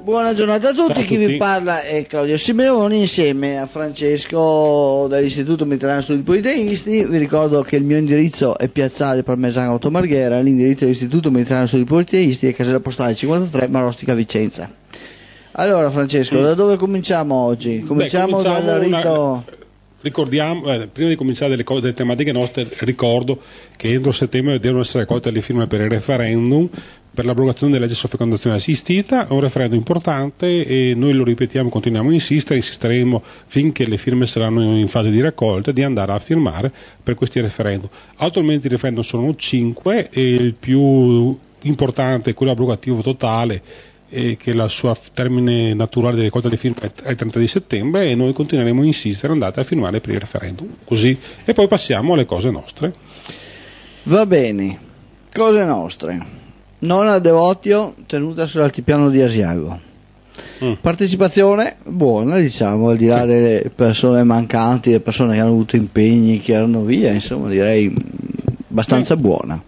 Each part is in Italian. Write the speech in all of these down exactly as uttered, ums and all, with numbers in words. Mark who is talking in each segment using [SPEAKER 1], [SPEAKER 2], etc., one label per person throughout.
[SPEAKER 1] Buona giornata a tutti,
[SPEAKER 2] Ciao a
[SPEAKER 1] chi
[SPEAKER 2] tutti.
[SPEAKER 1] vi parla è Claudio Simeoni insieme a Francesco dall'Istituto Mediterraneo Studi Politeisti. Vi ricordo che il mio indirizzo è Piazzale Parmesano Otto Marghera, l'indirizzo dell'Istituto Mediterraneo Studi Politeisti è Casella Postale cinquantatré Marostica Vicenza. Allora Francesco,
[SPEAKER 2] Mm.
[SPEAKER 1] da dove cominciamo oggi? Cominciamo,
[SPEAKER 2] Beh, cominciamo
[SPEAKER 1] dal
[SPEAKER 2] una-
[SPEAKER 1] rito...
[SPEAKER 2] Ricordiamo, eh, prima di cominciare delle, co- delle tematiche nostre, ricordo che entro settembre devono essere raccolte le firme per il referendum per l'abrogazione della legge sulla fecondazione assistita. È un referendum importante e noi lo ripetiamo, continuiamo a insistere, insisteremo finché le firme saranno in fase di raccolta di andare a firmare per questi referendum. Attualmente i referendum sono cinque e il più importante è quello abrogativo totale, e che la sua termine naturale di raccolta delle firme è il trenta di settembre, e noi continueremo a insistere, andate a firmare per il referendum, così, e poi passiamo alle cose nostre.
[SPEAKER 1] Va bene, cose nostre. Nona Devotio tenuta sull'altipiano di Asiago.
[SPEAKER 2] Mm.
[SPEAKER 1] Partecipazione buona, diciamo, al di là
[SPEAKER 2] Sì.
[SPEAKER 1] delle persone mancanti, delle persone che hanno avuto impegni, che erano via, insomma direi mh, abbastanza
[SPEAKER 2] Sì.
[SPEAKER 1] buona.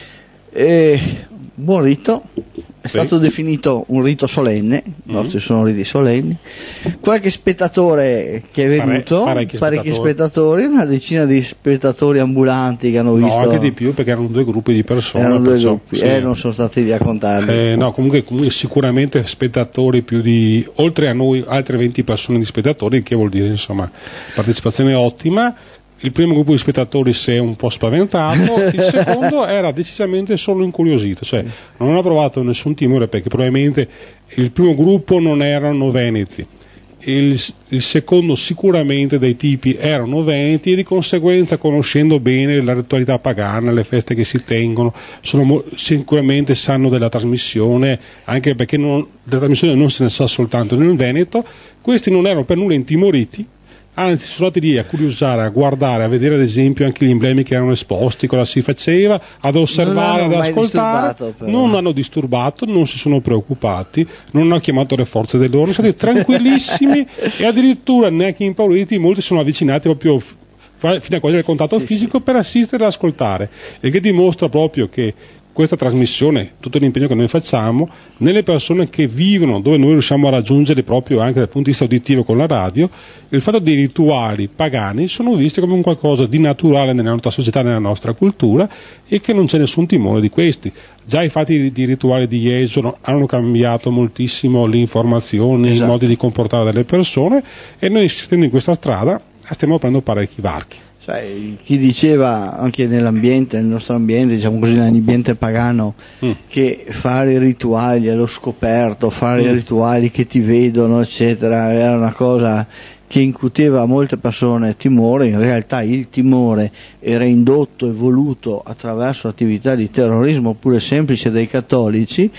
[SPEAKER 1] E, buon rito, è
[SPEAKER 2] Sì.
[SPEAKER 1] stato definito un rito solenne, i
[SPEAKER 2] Mm.
[SPEAKER 1] nostri sono riti solenni. Qualche spettatore che è venuto,
[SPEAKER 2] Pare- parecchi
[SPEAKER 1] parecchi
[SPEAKER 2] spettatori.
[SPEAKER 1] spettatori, una decina di spettatori ambulanti che hanno
[SPEAKER 2] No,
[SPEAKER 1] visto...
[SPEAKER 2] anche di più, perché erano due gruppi di persone.
[SPEAKER 1] erano due
[SPEAKER 2] perciò,
[SPEAKER 1] gruppi,
[SPEAKER 2] sì.
[SPEAKER 1] eh, non sono stati lì a contarli.
[SPEAKER 2] Eh, no, comunque, comunque sicuramente spettatori più di, oltre a noi, altre venti persone di spettatori, che vuol dire insomma partecipazione ottima. Il primo gruppo di spettatori si è un po' spaventato, il secondo era decisamente solo incuriosito, cioè non ha provato nessun timore, perché probabilmente il primo gruppo non erano veneti, il, il secondo sicuramente dei tipi erano veneti, e di conseguenza, conoscendo bene la ritualità pagana, le feste che si tengono, sono mo- sicuramente sanno della trasmissione, anche perché non, della trasmissione non se ne sa soltanto nel Veneto. Questi non erano per nulla intimoriti, anzi sono andati lì a curiosare, a guardare, a vedere ad esempio anche gli emblemi che erano esposti, cosa si faceva, ad osservare,
[SPEAKER 1] Non
[SPEAKER 2] ad
[SPEAKER 1] hanno mai
[SPEAKER 2] ascoltare.
[SPEAKER 1] disturbato, però.
[SPEAKER 2] Non hanno disturbato, non si sono preoccupati, non hanno chiamato le forze dell'ordine, sono stati tranquillissimi e addirittura neanche impauriti, molti sono avvicinati proprio f- fino a cogliere il contatto
[SPEAKER 1] Sì,
[SPEAKER 2] fisico per assistere e ascoltare, e che dimostra proprio che questa trasmissione, tutto l'impegno che noi facciamo, nelle persone che vivono dove noi riusciamo a raggiungere proprio anche dal punto di vista uditivo con la radio, il fatto dei rituali pagani sono visti come un qualcosa di naturale nella nostra società, nella nostra cultura, e che non c'è nessun timore di questi. Già i fatti di rituali di Jesolo hanno cambiato moltissimo l'informazione,
[SPEAKER 1] Esatto.
[SPEAKER 2] i modi di comportare delle persone, e noi insistendo in questa strada stiamo aprendo parecchi varchi.
[SPEAKER 1] Cioè, chi diceva anche nell'ambiente, nel nostro ambiente, diciamo così, nell'ambiente pagano,
[SPEAKER 2] Mm.
[SPEAKER 1] che fare i rituali allo scoperto, fare
[SPEAKER 2] Mm.
[SPEAKER 1] i rituali che ti vedono, eccetera, era una cosa che incuteva a molte persone timore. In realtà il timore era indotto e voluto attraverso attività di terrorismo pure semplice dai cattolici.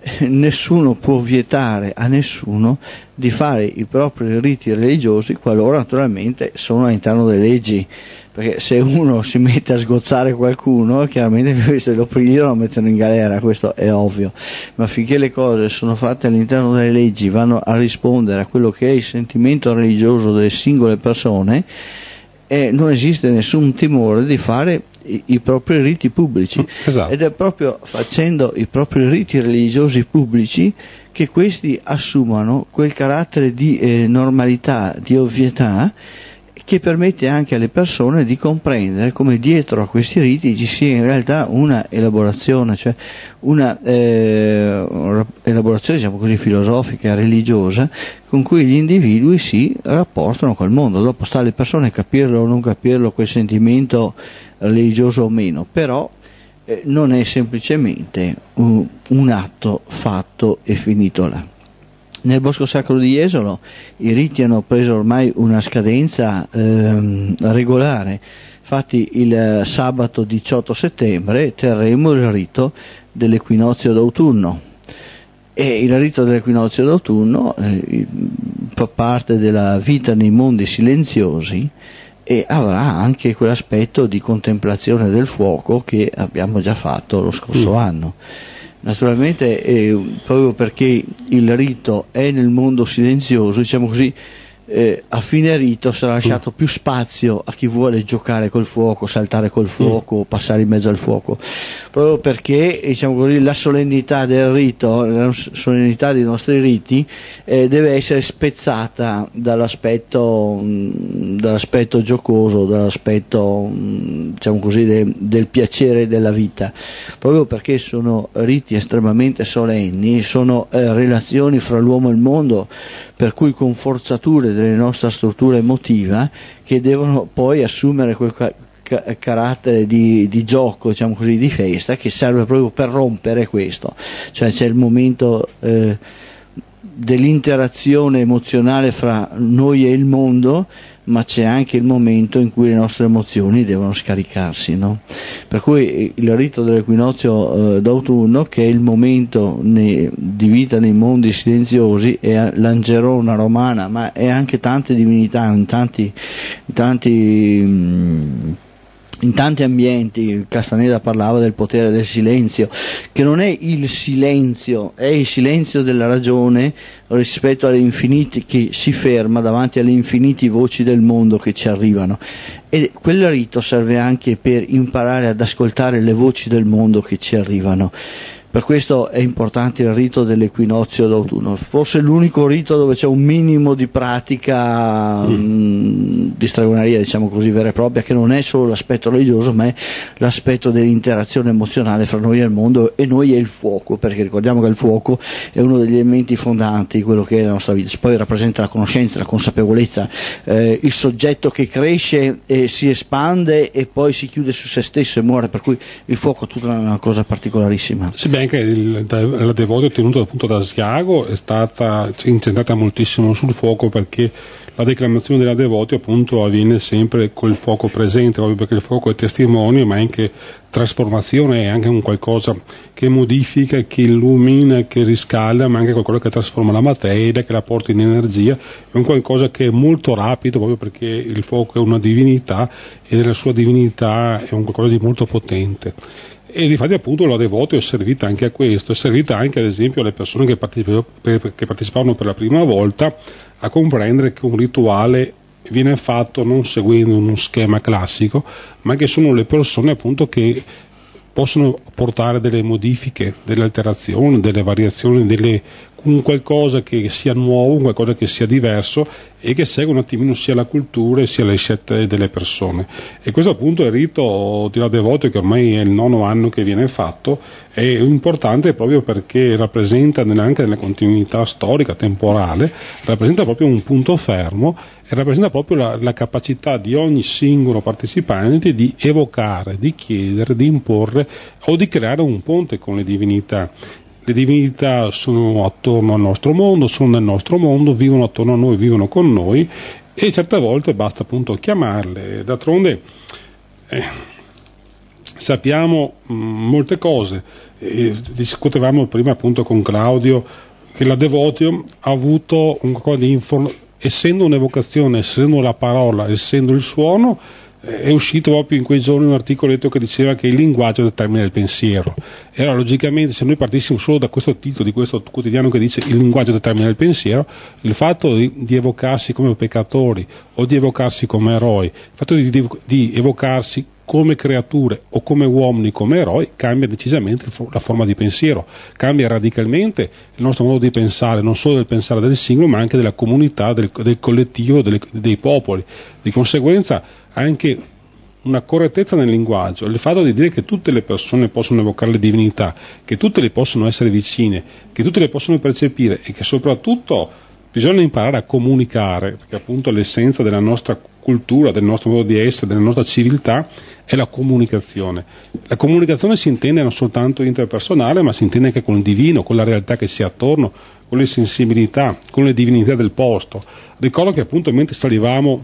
[SPEAKER 1] Nessuno può vietare a nessuno di fare i propri riti religiosi, qualora naturalmente sono all'interno delle leggi, perché se uno si mette a sgozzare qualcuno, chiaramente se lo prendono lo mettono in galera, questo è ovvio, ma finché le cose sono fatte all'interno delle leggi, vanno a rispondere a quello che è il sentimento religioso delle singole persone, e non esiste nessun timore di fare i, i propri riti pubblici.
[SPEAKER 2] Esatto.
[SPEAKER 1] Ed è proprio facendo i propri riti religiosi pubblici che questi assumano quel carattere di eh, normalità, di ovvietà, che permette anche alle persone di comprendere come dietro a questi riti ci sia in realtà una elaborazione, cioè una eh, elaborazione, diciamo così, filosofica, religiosa, con cui gli individui si rapportano col mondo. Dopo sta alle persone capirlo o non capirlo, quel sentimento religioso o meno, però eh, non è semplicemente un, un atto fatto e finito là. Nel Bosco Sacro di Jesolo i riti hanno preso ormai una scadenza ehm, regolare. Infatti il sabato diciotto settembre terremo il rito dell'equinozio d'autunno, e il rito dell'equinozio d'autunno eh, fa parte della vita nei mondi silenziosi, e avrà anche quell'aspetto di contemplazione del fuoco che abbiamo già fatto lo scorso mm. anno. Naturalmente eh, proprio perché il rito è nel mondo silenzioso, diciamo così, eh, a fine rito sarà lasciato mm. più spazio a chi vuole giocare col fuoco, saltare col fuoco, mm. passare in mezzo al fuoco, proprio perché, diciamo così, la solennità del rito, la solennità dei nostri riti eh, deve essere spezzata dall'aspetto, mh, dall'aspetto giocoso, dall'aspetto mh, diciamo così de, del piacere della vita, proprio perché sono riti estremamente solenni, sono eh, relazioni fra l'uomo e il mondo, per cui con forzature della nostra struttura emotiva che devono poi assumere quel ca- ca- carattere di, di gioco, diciamo così, di festa, che serve proprio per rompere questo, cioè c'è il momento eh, dell'interazione emozionale fra noi e il mondo, ma c'è anche il momento in cui le nostre emozioni devono scaricarsi, no? Per cui il rito dell'equinozio eh, d'autunno, che è il momento ne, di vita nei mondi silenziosi, è l'angerona romana, ma è anche tante divinità, in tanti, in tanti mh, in tanti ambienti. Castaneda parlava del potere del silenzio, che non è il silenzio, è il silenzio della ragione rispetto alle infinite, che si ferma davanti alle infinite voci del mondo che ci arrivano, e quel rito serve anche per imparare ad ascoltare le voci del mondo che ci arrivano. Per questo è importante il rito dell'equinozio d'autunno, forse l'unico rito dove c'è un minimo di pratica mm. mh, di stregoneria, diciamo così, vera e propria, che non è solo l'aspetto religioso, ma è l'aspetto dell'interazione emozionale fra noi e il mondo, e noi e il fuoco, perché ricordiamo che il fuoco è uno degli elementi fondanti di quello che è la nostra vita. Poi rappresenta la conoscenza, la consapevolezza, eh, il soggetto che cresce e si espande e poi si chiude su se stesso e muore, per cui il fuoco è tutta una cosa particolarissima.
[SPEAKER 2] Sì, beh, anche il, la Devoto ottenuta appunto da Asiago è stata incentrata moltissimo sul fuoco, perché la declamazione della Devoti appunto avviene sempre col fuoco presente, proprio perché il fuoco è testimone, ma è anche trasformazione, è anche un qualcosa che modifica, che illumina, che riscalda, ma anche qualcosa che trasforma la materia, che la porta in energia, è un qualcosa che è molto rapido, proprio perché il fuoco è una divinità e nella sua divinità è un qualcosa di molto potente. E difatti appunto la Devoto è servita anche a questo, è servita anche ad esempio alle persone che partecipavano per, che partecipavano per la prima volta a comprendere che un rituale viene fatto non seguendo uno schema classico, ma che sono le persone appunto che possono portare delle modifiche, delle alterazioni, delle variazioni, delle, un qualcosa che sia nuovo, un qualcosa che sia diverso e che segue un attimino sia la cultura sia le scelte delle persone. E questo appunto è il rito di la Devoto, che ormai è il nono anno che viene fatto, è importante proprio perché rappresenta anche nella continuità storica, temporale, rappresenta proprio un punto fermo e rappresenta proprio la, la capacità di ogni singolo partecipante di evocare, di chiedere, di imporre o di creare un ponte con le divinità. Le divinità sono attorno al nostro mondo, sono nel nostro mondo, vivono attorno a noi, vivono con noi, e certe volte basta appunto chiamarle. D'altronde eh, sappiamo mh, molte cose, eh, discutevamo prima appunto con Claudio che la Devotio ha avuto un qualcosa di informazione, essendo un'evocazione, essendo la parola, essendo il suono, è uscito proprio in quei giorni un articoletto che diceva che il linguaggio determina il pensiero. E allora logicamente, se noi partissimo solo da questo titolo di questo quotidiano che dice il linguaggio determina il pensiero, il fatto di, di evocarsi come peccatori o di evocarsi come eroi, il fatto di, di, di evocarsi come creature o come uomini, come eroi, cambia decisamente la forma di pensiero, cambia radicalmente il nostro modo di pensare, non solo del pensare del singolo, ma anche della comunità, del, del collettivo, delle, dei popoli. Di conseguenza anche una correttezza nel linguaggio, il fatto di dire che tutte le persone possono evocare le divinità, che tutte le possono essere vicine, che tutte le possono percepire e che soprattutto bisogna imparare a comunicare, perché appunto l'essenza della nostra cultura, del nostro modo di essere, della nostra civiltà è la comunicazione. La comunicazione si intende non soltanto interpersonale, ma si intende anche con il divino, con la realtà che si ha attorno, con le sensibilità, con le divinità del posto. Ricordo che appunto mentre salivamo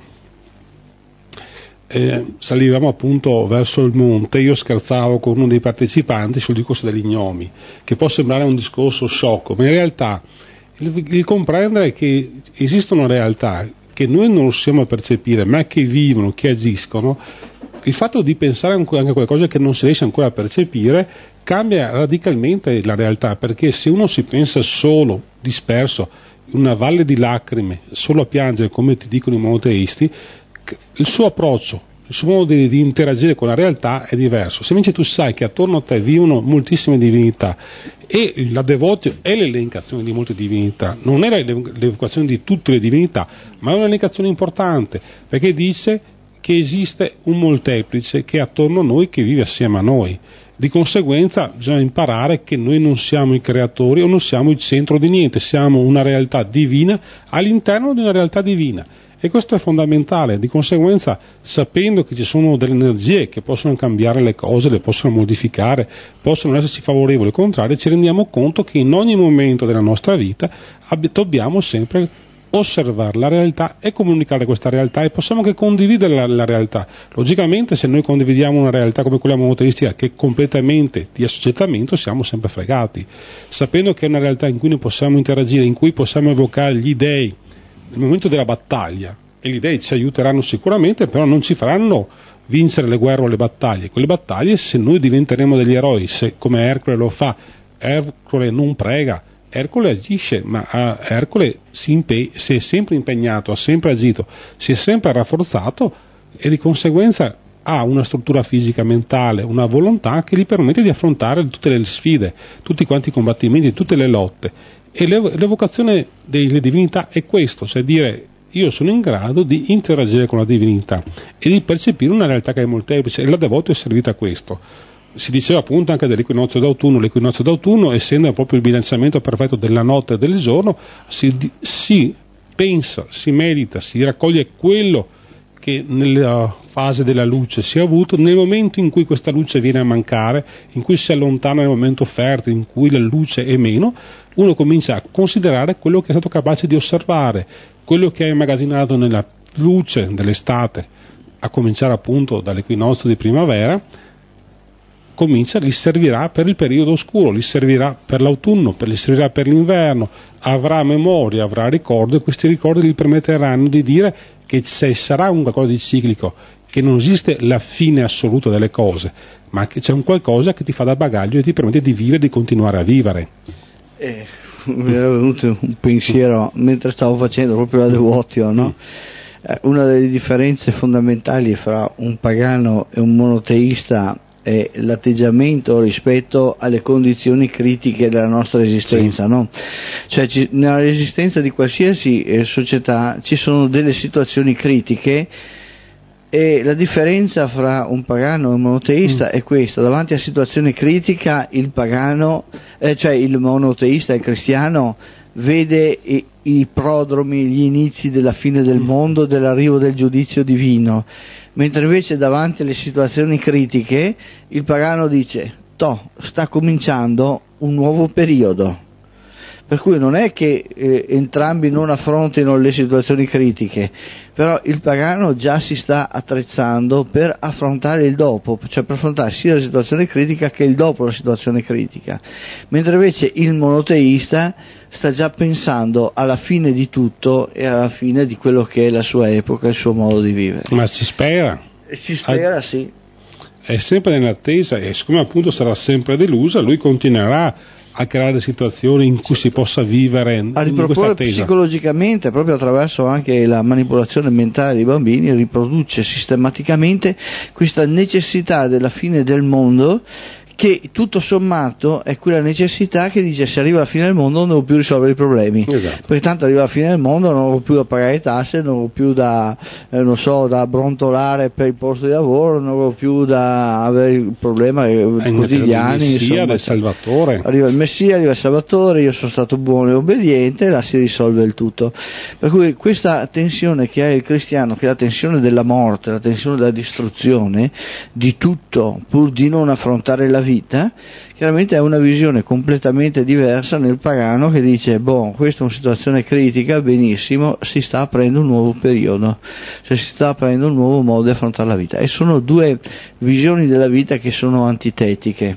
[SPEAKER 2] Eh, salivamo appunto verso il monte, io scherzavo con uno dei partecipanti sul discorso degli gnomi, che può sembrare un discorso sciocco, ma in realtà il, il comprendere che esistono realtà che noi non riusciamo a percepire, ma che vivono, che agiscono, il fatto di pensare anche a qualcosa che non si riesce ancora a percepire cambia radicalmente la realtà, perché se uno si pensa solo, disperso, in una valle di lacrime, solo a piangere, come ti dicono i monoteisti, il suo approccio, il suo modo di, di interagire con la realtà è diverso. Se invece tu sai che attorno a te vivono moltissime divinità e la devotio è l'elencazione di molte divinità, non è l'evocazione di tutte le divinità, ma è un'elencazione importante, perché dice che esiste un molteplice che è attorno a noi, che vive assieme a noi. Di conseguenza bisogna imparare che noi non siamo i creatori o non siamo il centro di niente, siamo una realtà divina all'interno di una realtà divina, e questo è fondamentale. Di conseguenza, sapendo che ci sono delle energie che possono cambiare le cose, le possono modificare, possono esserci favorevoli o contrarie, ci rendiamo conto che in ogni momento della nostra vita ab- dobbiamo sempre osservare la realtà e comunicare questa realtà, e possiamo anche condividere la, la realtà. Logicamente, se noi condividiamo una realtà come quella monoteistica, che è completamente di assoggettamento, siamo sempre fregati. Sapendo che è una realtà in cui noi possiamo interagire, in cui possiamo evocare gli dei nel momento della battaglia, e gli dei ci aiuteranno sicuramente, però non ci faranno vincere le guerre o le battaglie. Quelle battaglie, se noi diventeremo degli eroi, se come Ercole lo fa, Ercole non prega, Ercole agisce, ma uh, Ercole si, impe- si è sempre impegnato, ha sempre agito, si è sempre rafforzato, e di conseguenza ha una struttura fisica, mentale, una volontà che gli permette di affrontare tutte le sfide, tutti quanti i combattimenti, tutte le lotte. E l'ev- l'evocazione delle divinità è questo, cioè dire: io sono in grado di interagire con la divinità e di percepire una realtà che è molteplice, e la devotio è servita a questo. Si diceva appunto anche dell'equinozio d'autunno, l'equinozio d'autunno, essendo proprio il bilanciamento perfetto della notte e del giorno, si, si pensa, si medita, si raccoglie quello che nella fase della luce si è avuto. Nel momento in cui questa luce viene a mancare, in cui si allontana nel momento fertile, in cui la luce è meno, uno comincia a considerare quello che è stato capace di osservare, quello che ha immagazzinato nella luce dell'estate, a cominciare appunto dall'equinozio di primavera, comincia, gli servirà per il periodo oscuro, gli servirà per l'autunno, per, gli servirà per l'inverno, avrà memoria, avrà ricordo, e questi ricordi gli permetteranno di dire che se sarà un qualcosa di ciclico, che non esiste la fine assoluta delle cose, ma che c'è un qualcosa che ti fa da bagaglio e ti permette di vivere, di continuare a vivere.
[SPEAKER 1] Eh, mi era venuto un pensiero mentre stavo facendo proprio la devotio, no? Eh, una delle differenze fondamentali fra un pagano e un monoteista è l'atteggiamento rispetto alle condizioni critiche della nostra esistenza, sì. No? Cioè ci, nell'esistenza di qualsiasi eh, società ci sono delle situazioni critiche, e la differenza fra un pagano e un monoteista mm. è questa: davanti a situazione critica il pagano, eh, cioè il monoteista, il cristiano, vede i, i prodromi, gli inizi della fine del mm. mondo, dell'arrivo del giudizio divino. Mentre invece davanti alle situazioni critiche il pagano dice: toh, sta cominciando un nuovo periodo. Per cui non è che eh, entrambi non affrontino le situazioni critiche, però il pagano già si sta attrezzando per affrontare il dopo, cioè per affrontare sia la situazione critica che il dopo la situazione critica, mentre invece il monoteista sta già pensando alla fine di tutto e alla fine di quello che è la sua epoca, il suo modo di vivere.
[SPEAKER 2] Ma ci spera.
[SPEAKER 1] E ci spera, sì.
[SPEAKER 2] È sempre nell'attesa, e siccome appunto sarà sempre delusa, lui continuerà a creare situazioni in cui si possa vivere in
[SPEAKER 1] a riproporre psicologicamente, proprio attraverso anche la manipolazione mentale dei bambini, riproduce sistematicamente questa necessità della fine del mondo, che tutto sommato è quella necessità che dice: se arriva la fine del mondo non devo più risolvere i problemi,
[SPEAKER 2] esatto.
[SPEAKER 1] Perché tanto arriva la fine del mondo, non ho più da pagare tasse, non ho più da eh, non so da brontolare per il posto di lavoro, non ho più da avere il problema eh, quotidiani,
[SPEAKER 2] il Messia, del Salvatore.
[SPEAKER 1] Arriva il Messia, arriva il Salvatore, io sono stato buono e obbediente, e là si risolve il tutto. Per cui questa tensione che ha il cristiano, che è la tensione della morte, la tensione della distruzione di tutto, pur di non affrontare la vita, chiaramente è una visione completamente diversa nel pagano, che dice: boh, questa è una situazione critica, benissimo, si sta aprendo un nuovo periodo, cioè si sta aprendo un nuovo modo di affrontare la vita. E sono due visioni della vita che sono antitetiche.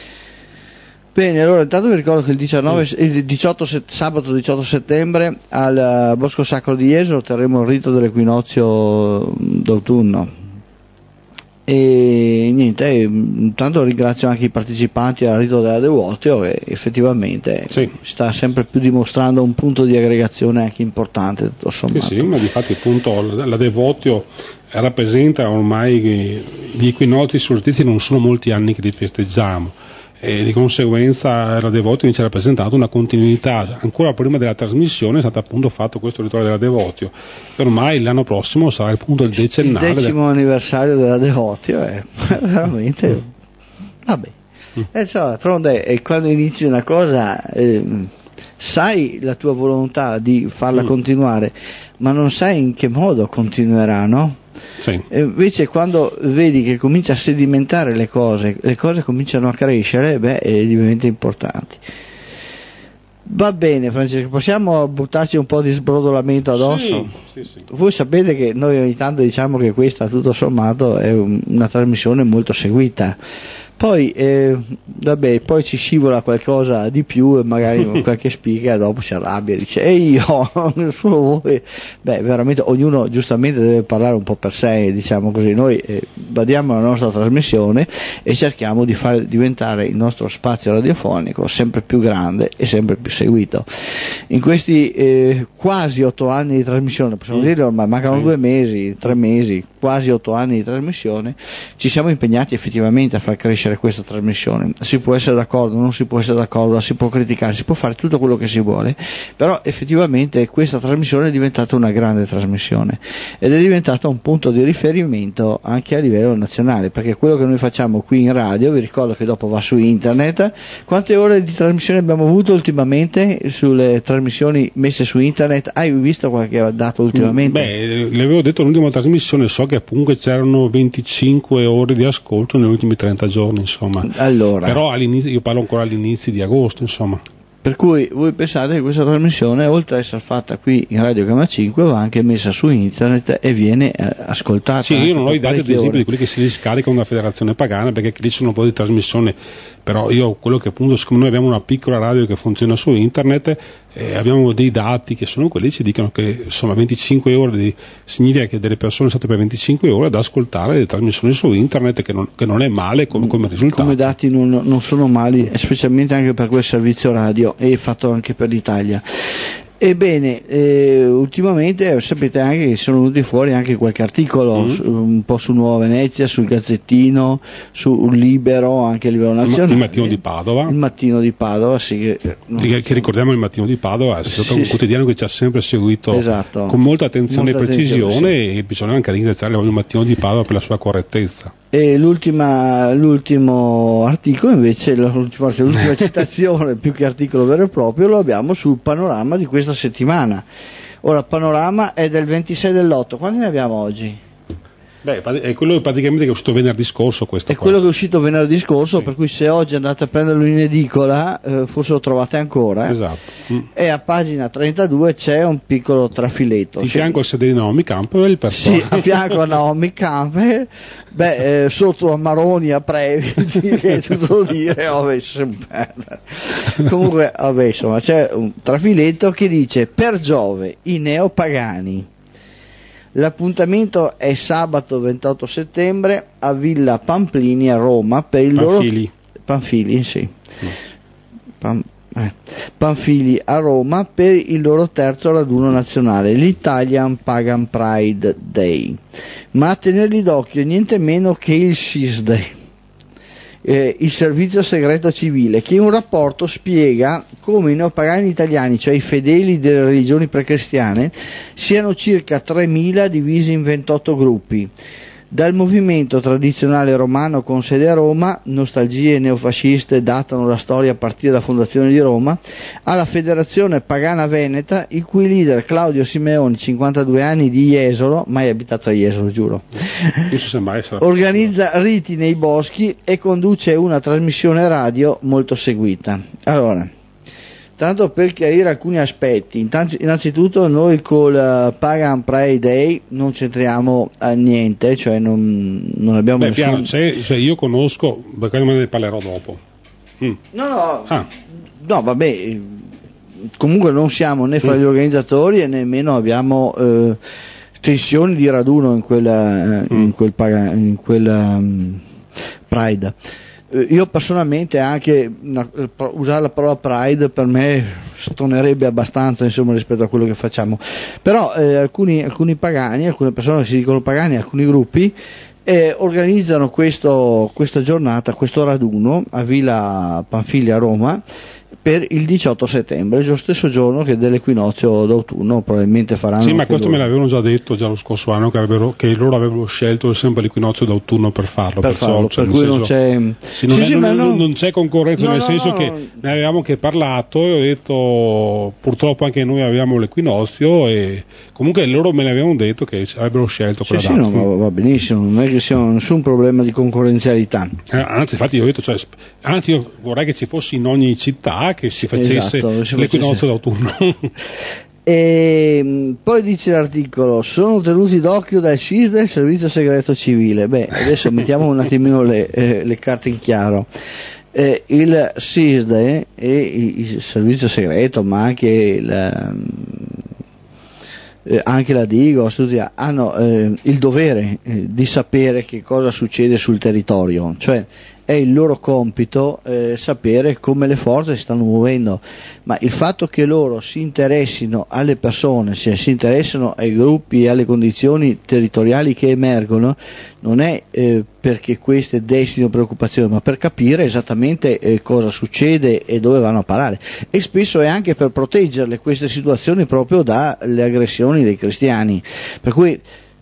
[SPEAKER 1] Bene, allora intanto vi ricordo che il, diciannove, il diciotto, sabato diciotto settembre al Bosco Sacro di Jesolo terremo il rito dell'equinozio d'autunno. E niente, intanto ringrazio anche i partecipanti al rito della Devotio, che effettivamente
[SPEAKER 2] sì.
[SPEAKER 1] sta sempre più dimostrando un punto di aggregazione anche importante, tutto sommato.
[SPEAKER 2] Sì, sì, ma difatti appunto la Devotio rappresenta ormai gli equinozi solstizi, non sono molti anni che li festeggiamo, e di conseguenza la Devotio ci ha rappresentato una continuità. Ancora prima della trasmissione è stato appunto fatto questo rituale della Devotio, e ormai l'anno prossimo sarà appunto il decennale.
[SPEAKER 1] Il decimo
[SPEAKER 2] del...
[SPEAKER 1] anniversario della Devotio è veramente vabbè. Mm. E cioè, d'altronde, e quando inizi una cosa eh, sai la tua volontà di farla mm. continuare, ma non sai in che modo continuerà, no?
[SPEAKER 2] Sì.
[SPEAKER 1] E invece quando vedi che comincia a sedimentare le cose, le cose cominciano a crescere, beh, diventa importanti. Va bene Francesco, possiamo buttarci un po' di sbrodolamento addosso?
[SPEAKER 2] Sì, sì, sì.
[SPEAKER 1] Voi sapete che noi ogni tanto diciamo che questa tutto sommato è un, una trasmissione molto seguita. Poi, eh, vabbè, poi ci scivola qualcosa di più e magari qualche speaker dopo si arrabbia e dice e io, solo voi. Beh, veramente ognuno giustamente deve parlare un po' per sé, diciamo così. Noi eh, badiamo la nostra trasmissione e cerchiamo di fare diventare il nostro spazio radiofonico sempre più grande e sempre più seguito. In questi eh, quasi otto anni di trasmissione, possiamo mm. dire ormai mancano sì. due mesi, tre mesi, quasi otto anni di trasmissione, ci siamo impegnati effettivamente a far crescere questa trasmissione. Si può essere d'accordo, non si può essere d'accordo, si può criticare, si può fare tutto quello che si vuole, però effettivamente questa trasmissione è diventata una grande trasmissione ed è diventata un punto di riferimento anche a livello nazionale, perché quello che noi facciamo qui in radio, vi ricordo che dopo va su internet. Quante ore di trasmissione abbiamo avuto ultimamente sulle trasmissioni messe su internet? Hai visto qualche dato ultimamente?
[SPEAKER 2] Beh, le avevo detto l'ultima trasmissione, so che comunque c'erano venticinque ore di ascolto negli ultimi trenta giorni, insomma.
[SPEAKER 1] Allora,
[SPEAKER 2] però all'inizio, io parlo ancora all'inizio di agosto, insomma.
[SPEAKER 1] Per cui voi pensate che questa trasmissione, oltre ad essere fatta qui in Radio Gamma cinque, va anche messa su internet e viene eh, ascoltata.
[SPEAKER 2] Sì, io non ho i dati ad esempio di quelli che si riscaricano dalla federazione pagana, perché lì sono un po' di trasmissione, però io quello che appunto, siccome noi abbiamo una piccola radio che funziona su internet, eh, abbiamo dei dati che sono quelli che ci dicono che insomma venticinque ore di, significa che delle persone sono state per venticinque ore ad ascoltare le trasmissioni su internet, che non, che non è male come, come risultato.
[SPEAKER 1] Come dati non, non sono mali, specialmente anche per quel servizio radio e fatto anche per l'Italia. Ebbene, eh, ultimamente sapete anche che sono venuti fuori anche qualche articolo, mm. su, un po' su Nuova Venezia, sul Gazzettino, su Libero, anche a livello nazionale.
[SPEAKER 2] Il Mattino di Padova.
[SPEAKER 1] Il Mattino di Padova, sì. Che,
[SPEAKER 2] che, che ricordiamo il Mattino di Padova, è stato sì, un quotidiano che ci ha sempre seguito
[SPEAKER 1] esatto.
[SPEAKER 2] con molta attenzione molta e precisione, attenzione, sì. E bisogna anche ringraziare il Mattino di Padova per la sua correttezza.
[SPEAKER 1] E l'ultima, l'ultimo articolo invece, l'ultima, l'ultima citazione più che articolo vero e proprio, lo abbiamo sul panorama di questa settimana. Ora, panorama è del ventisei dell'otto, quanti ne abbiamo oggi?
[SPEAKER 2] Beh, è quello praticamente che è uscito venerdì scorso, questo
[SPEAKER 1] è
[SPEAKER 2] qua.
[SPEAKER 1] quello che è uscito venerdì scorso,
[SPEAKER 2] sì.
[SPEAKER 1] Per cui se oggi andate a prenderlo in edicola eh, forse lo trovate ancora, eh?
[SPEAKER 2] Esatto. Mm.
[SPEAKER 1] E a pagina trentadue c'è un piccolo trafiletto
[SPEAKER 2] di fianco al sedere di Naomi Campbell, per
[SPEAKER 1] sì, a fianco a Naomi Campbell, beh, eh, sotto a Maroni a Previti, che è tutto dire, vabbè, comunque vabbè, insomma c'è un trafiletto che dice: per Giove i neopagani. L'appuntamento è sabato ventotto settembre a Villa Pamplini a Roma per il
[SPEAKER 2] Panfili.
[SPEAKER 1] loro Panfili, sì. No. Pam... Eh. Panfili a Roma per il loro terzo raduno nazionale, l'Italian Pagan Pride Day. Ma a tenerli d'occhio niente meno che il S I S D E. Eh, il servizio segreto civile, che in un rapporto spiega come i neopagani italiani, cioè i fedeli delle religioni precristiane, siano circa tremila divisi in ventotto gruppi. Dal movimento tradizionale romano con sede a Roma, nostalgie neofasciste datano la storia a partire dalla fondazione di Roma, alla Federazione Pagana Veneta, il cui leader Claudio Simeoni, cinquantadue anni, di Jesolo, mai abitato a Jesolo, giuro, organizza riti nei boschi e conduce una trasmissione radio molto seguita. Allora, tanto per chiarire alcuni aspetti, innanzitutto noi col uh, Pagan Pride Day non c'entriamo a niente, cioè non, non abbiamo
[SPEAKER 2] Beh,
[SPEAKER 1] nessun...
[SPEAKER 2] piano, se, se io conosco, perché me ne parlerò dopo. Mm.
[SPEAKER 1] No, no,
[SPEAKER 2] ah.
[SPEAKER 1] no, vabbè, comunque non siamo né fra
[SPEAKER 2] mm.
[SPEAKER 1] gli organizzatori e nemmeno abbiamo... Eh, tensioni di raduno in quella, mm. in quel, in quella um, Pride. Io personalmente anche una, usare la parola Pride per me stonerebbe abbastanza, insomma, rispetto a quello che facciamo, però eh, alcuni, alcuni pagani, alcune persone che si dicono pagani, alcuni gruppi eh, organizzano questo, questa giornata, questo raduno a Villa Panfili a Roma per il diciotto settembre, lo stesso giorno che dell'equinozio d'autunno, probabilmente faranno.
[SPEAKER 2] Sì, ma questo
[SPEAKER 1] loro.
[SPEAKER 2] Me l'avevano già detto già lo scorso anno che, avevano, che loro avevano scelto sempre l'equinozio d'autunno per farlo.
[SPEAKER 1] Per
[SPEAKER 2] perciò,
[SPEAKER 1] farlo,
[SPEAKER 2] cioè,
[SPEAKER 1] per cui
[SPEAKER 2] senso,
[SPEAKER 1] non c'è.
[SPEAKER 2] Sì, non,
[SPEAKER 1] sì,
[SPEAKER 2] è,
[SPEAKER 1] sì,
[SPEAKER 2] non,
[SPEAKER 1] non...
[SPEAKER 2] non c'è concorrenza,
[SPEAKER 1] no,
[SPEAKER 2] nel
[SPEAKER 1] no,
[SPEAKER 2] senso
[SPEAKER 1] no,
[SPEAKER 2] che
[SPEAKER 1] no.
[SPEAKER 2] ne avevamo anche parlato e ho detto purtroppo anche noi avevamo l'equinozio e comunque loro me l'avevano detto che avrebbero scelto quella
[SPEAKER 1] sì,
[SPEAKER 2] data.
[SPEAKER 1] Sì, no, va, va benissimo, non è che sia nessun problema di concorrenzialità.
[SPEAKER 2] Eh, anzi, infatti io ho detto, cioè, anzi io vorrei che ci fosse in ogni città che si facesse
[SPEAKER 1] esatto, si
[SPEAKER 2] l'equinozio d'autunno.
[SPEAKER 1] E poi dice l'articolo: sono tenuti d'occhio dal S I S D e il servizio segreto civile. Beh, adesso mettiamo un attimino le, eh, le carte in chiaro. Eh, il S I S D e il servizio segreto, ma anche il, eh, anche la Digos hanno eh, il dovere eh, di sapere che cosa succede sul territorio, cioè è il loro compito eh, sapere come le forze si stanno muovendo, ma il fatto che loro si interessino alle persone, si, si interessano ai gruppi e alle condizioni territoriali che emergono, non è eh, perché queste destino preoccupazione, ma per capire esattamente eh, cosa succede e dove vanno a parare, e spesso è anche per proteggerle queste situazioni proprio dalle aggressioni dei cristiani, per cui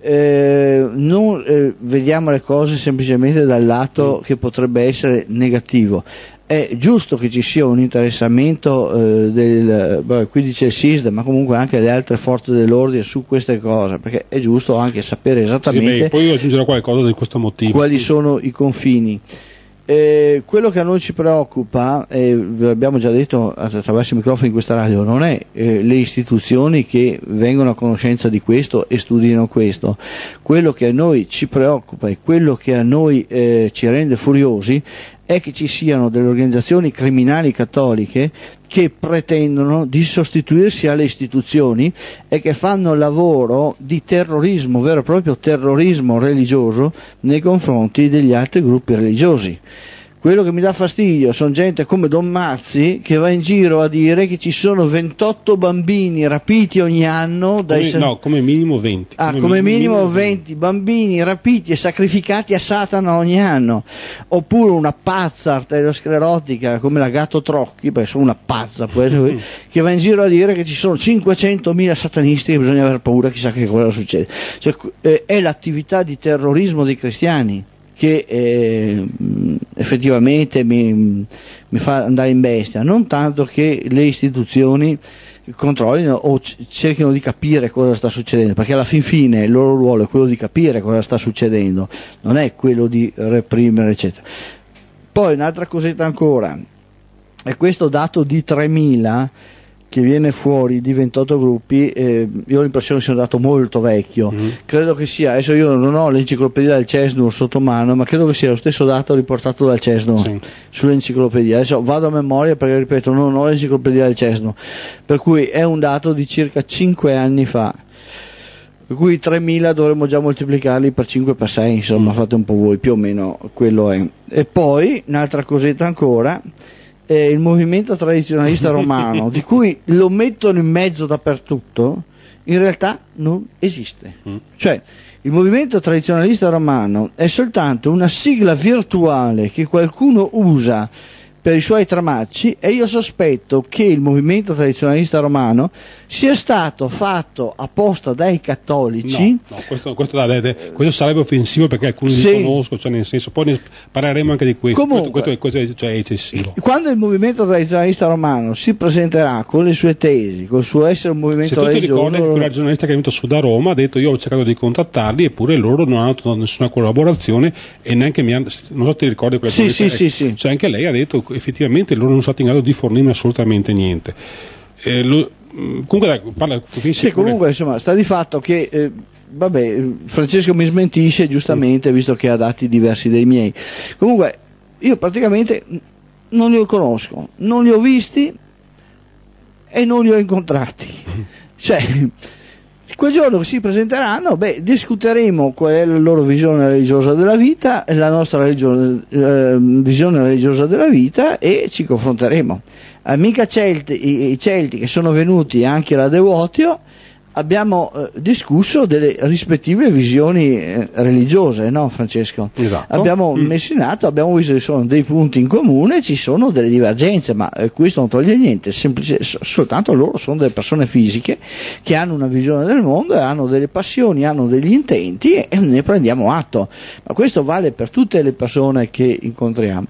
[SPEAKER 1] Eh, non eh, vediamo le cose semplicemente dal lato che potrebbe essere negativo. È giusto che ci sia un interessamento eh, del, beh, qui dice il S I S D, ma comunque anche le altre forze dell'ordine su queste cose, perché è giusto anche sapere esattamente
[SPEAKER 2] sì, beh, poi io aggiungerò qualcosa di questo motivo.
[SPEAKER 1] Quali sono i confini. Eh, quello che a noi ci preoccupa, e ve l'abbiamo già detto attraverso i microfoni in questa radio, non è eh, le istituzioni che vengono a conoscenza di questo e studiano questo. Quello che a noi ci preoccupa e quello che a noi eh, ci rende furiosi è che ci siano delle organizzazioni criminali cattoliche che pretendono di sostituirsi alle istituzioni e che fanno lavoro di terrorismo, vero e proprio terrorismo religioso nei confronti degli altri gruppi religiosi. Quello che mi dà fastidio sono gente come Don Mazzi che va in giro a dire che ci sono ventotto bambini rapiti ogni anno dai
[SPEAKER 2] come, no, come minimo venti.
[SPEAKER 1] Ah, come, come minimo, minimo venti bambini rapiti e sacrificati a Satana ogni anno. Oppure una pazza arteriosclerotica come la Gatto Trocchi, perché sono una pazza, può essere, che va in giro a dire che ci sono cinquecentomila satanisti, che bisogna aver paura, chissà che cosa succede. Cioè, eh, è l'attività di terrorismo dei cristiani che eh, effettivamente mi, mi fa andare in bestia, non tanto che le istituzioni controllino o c- cerchino di capire cosa sta succedendo, perché alla fin fine il loro ruolo è quello di capire cosa sta succedendo, non è quello di reprimere, eccetera. Poi un'altra cosetta ancora, è questo dato di tremila che viene fuori di ventotto gruppi, eh, io ho l'impressione che sia un dato molto vecchio, mm. credo che sia, adesso io non ho l'enciclopedia del CESNUR sotto mano, ma credo che sia lo stesso dato riportato dal CESNUR sì. sull'enciclopedia, adesso vado a memoria perché ripeto non ho l'enciclopedia del CESNUR, per cui è un dato di circa cinque anni fa, per cui tremila dovremmo già moltiplicarli per cinque per sei, insomma mm. fate un po' voi, più o meno quello è. E poi un'altra cosetta ancora, il movimento tradizionalista romano, di cui lo mettono in mezzo dappertutto, in realtà non esiste. Mm. Cioè, il movimento tradizionalista romano è soltanto una sigla virtuale che qualcuno usa per i suoi tramacci, e io sospetto che il movimento tradizionalista romano sia stato fatto apposta dai cattolici.
[SPEAKER 2] No, no questo, questo, questo sarebbe offensivo perché alcuni
[SPEAKER 1] sì.
[SPEAKER 2] li conosco, cioè nel senso, poi ne parleremo anche di questo.
[SPEAKER 1] Comunque,
[SPEAKER 2] questo, questo, questo cioè, è eccessivo.
[SPEAKER 1] Quando il movimento tradizionalista romano si presenterà con le sue tesi, col suo essere un movimento religioso. Se tu ti ricordi che quella giornalista che è venuto su da Roma ha detto io ho cercato di contattarli eppure loro non hanno dato nessuna collaborazione e neanche mi hanno, non so se ti ricordi quella sì,
[SPEAKER 2] sì,
[SPEAKER 1] sì, sì.
[SPEAKER 2] Cioè anche lei ha detto effettivamente loro non sono stati in grado di fornirmi assolutamente niente. Eh, lo, comunque dai, parla,
[SPEAKER 1] sì, comunque insomma sta di fatto che eh, vabbè, Francesco mi smentisce giustamente, visto che ha dati diversi dei miei. Comunque io praticamente non li conosco, non li ho visti e non li ho incontrati. Cioè, quel giorno che si presenteranno, beh, discuteremo qual è la loro visione religiosa della vita, la nostra religione, eh, visione religiosa della vita, e ci confronteremo. Eh, mica Celti, i, i Celti che sono venuti anche alla Devotio, abbiamo eh, discusso delle rispettive visioni eh, religiose, no Francesco?
[SPEAKER 2] Esatto.
[SPEAKER 1] Abbiamo mm. messo in atto, abbiamo visto che ci sono dei punti in comune, ci sono delle divergenze, ma eh, questo non toglie niente, semplice, soltanto loro sono delle persone fisiche che hanno una visione del mondo e hanno delle passioni, hanno degli intenti, e, e ne prendiamo atto, ma questo vale per tutte le persone che incontriamo.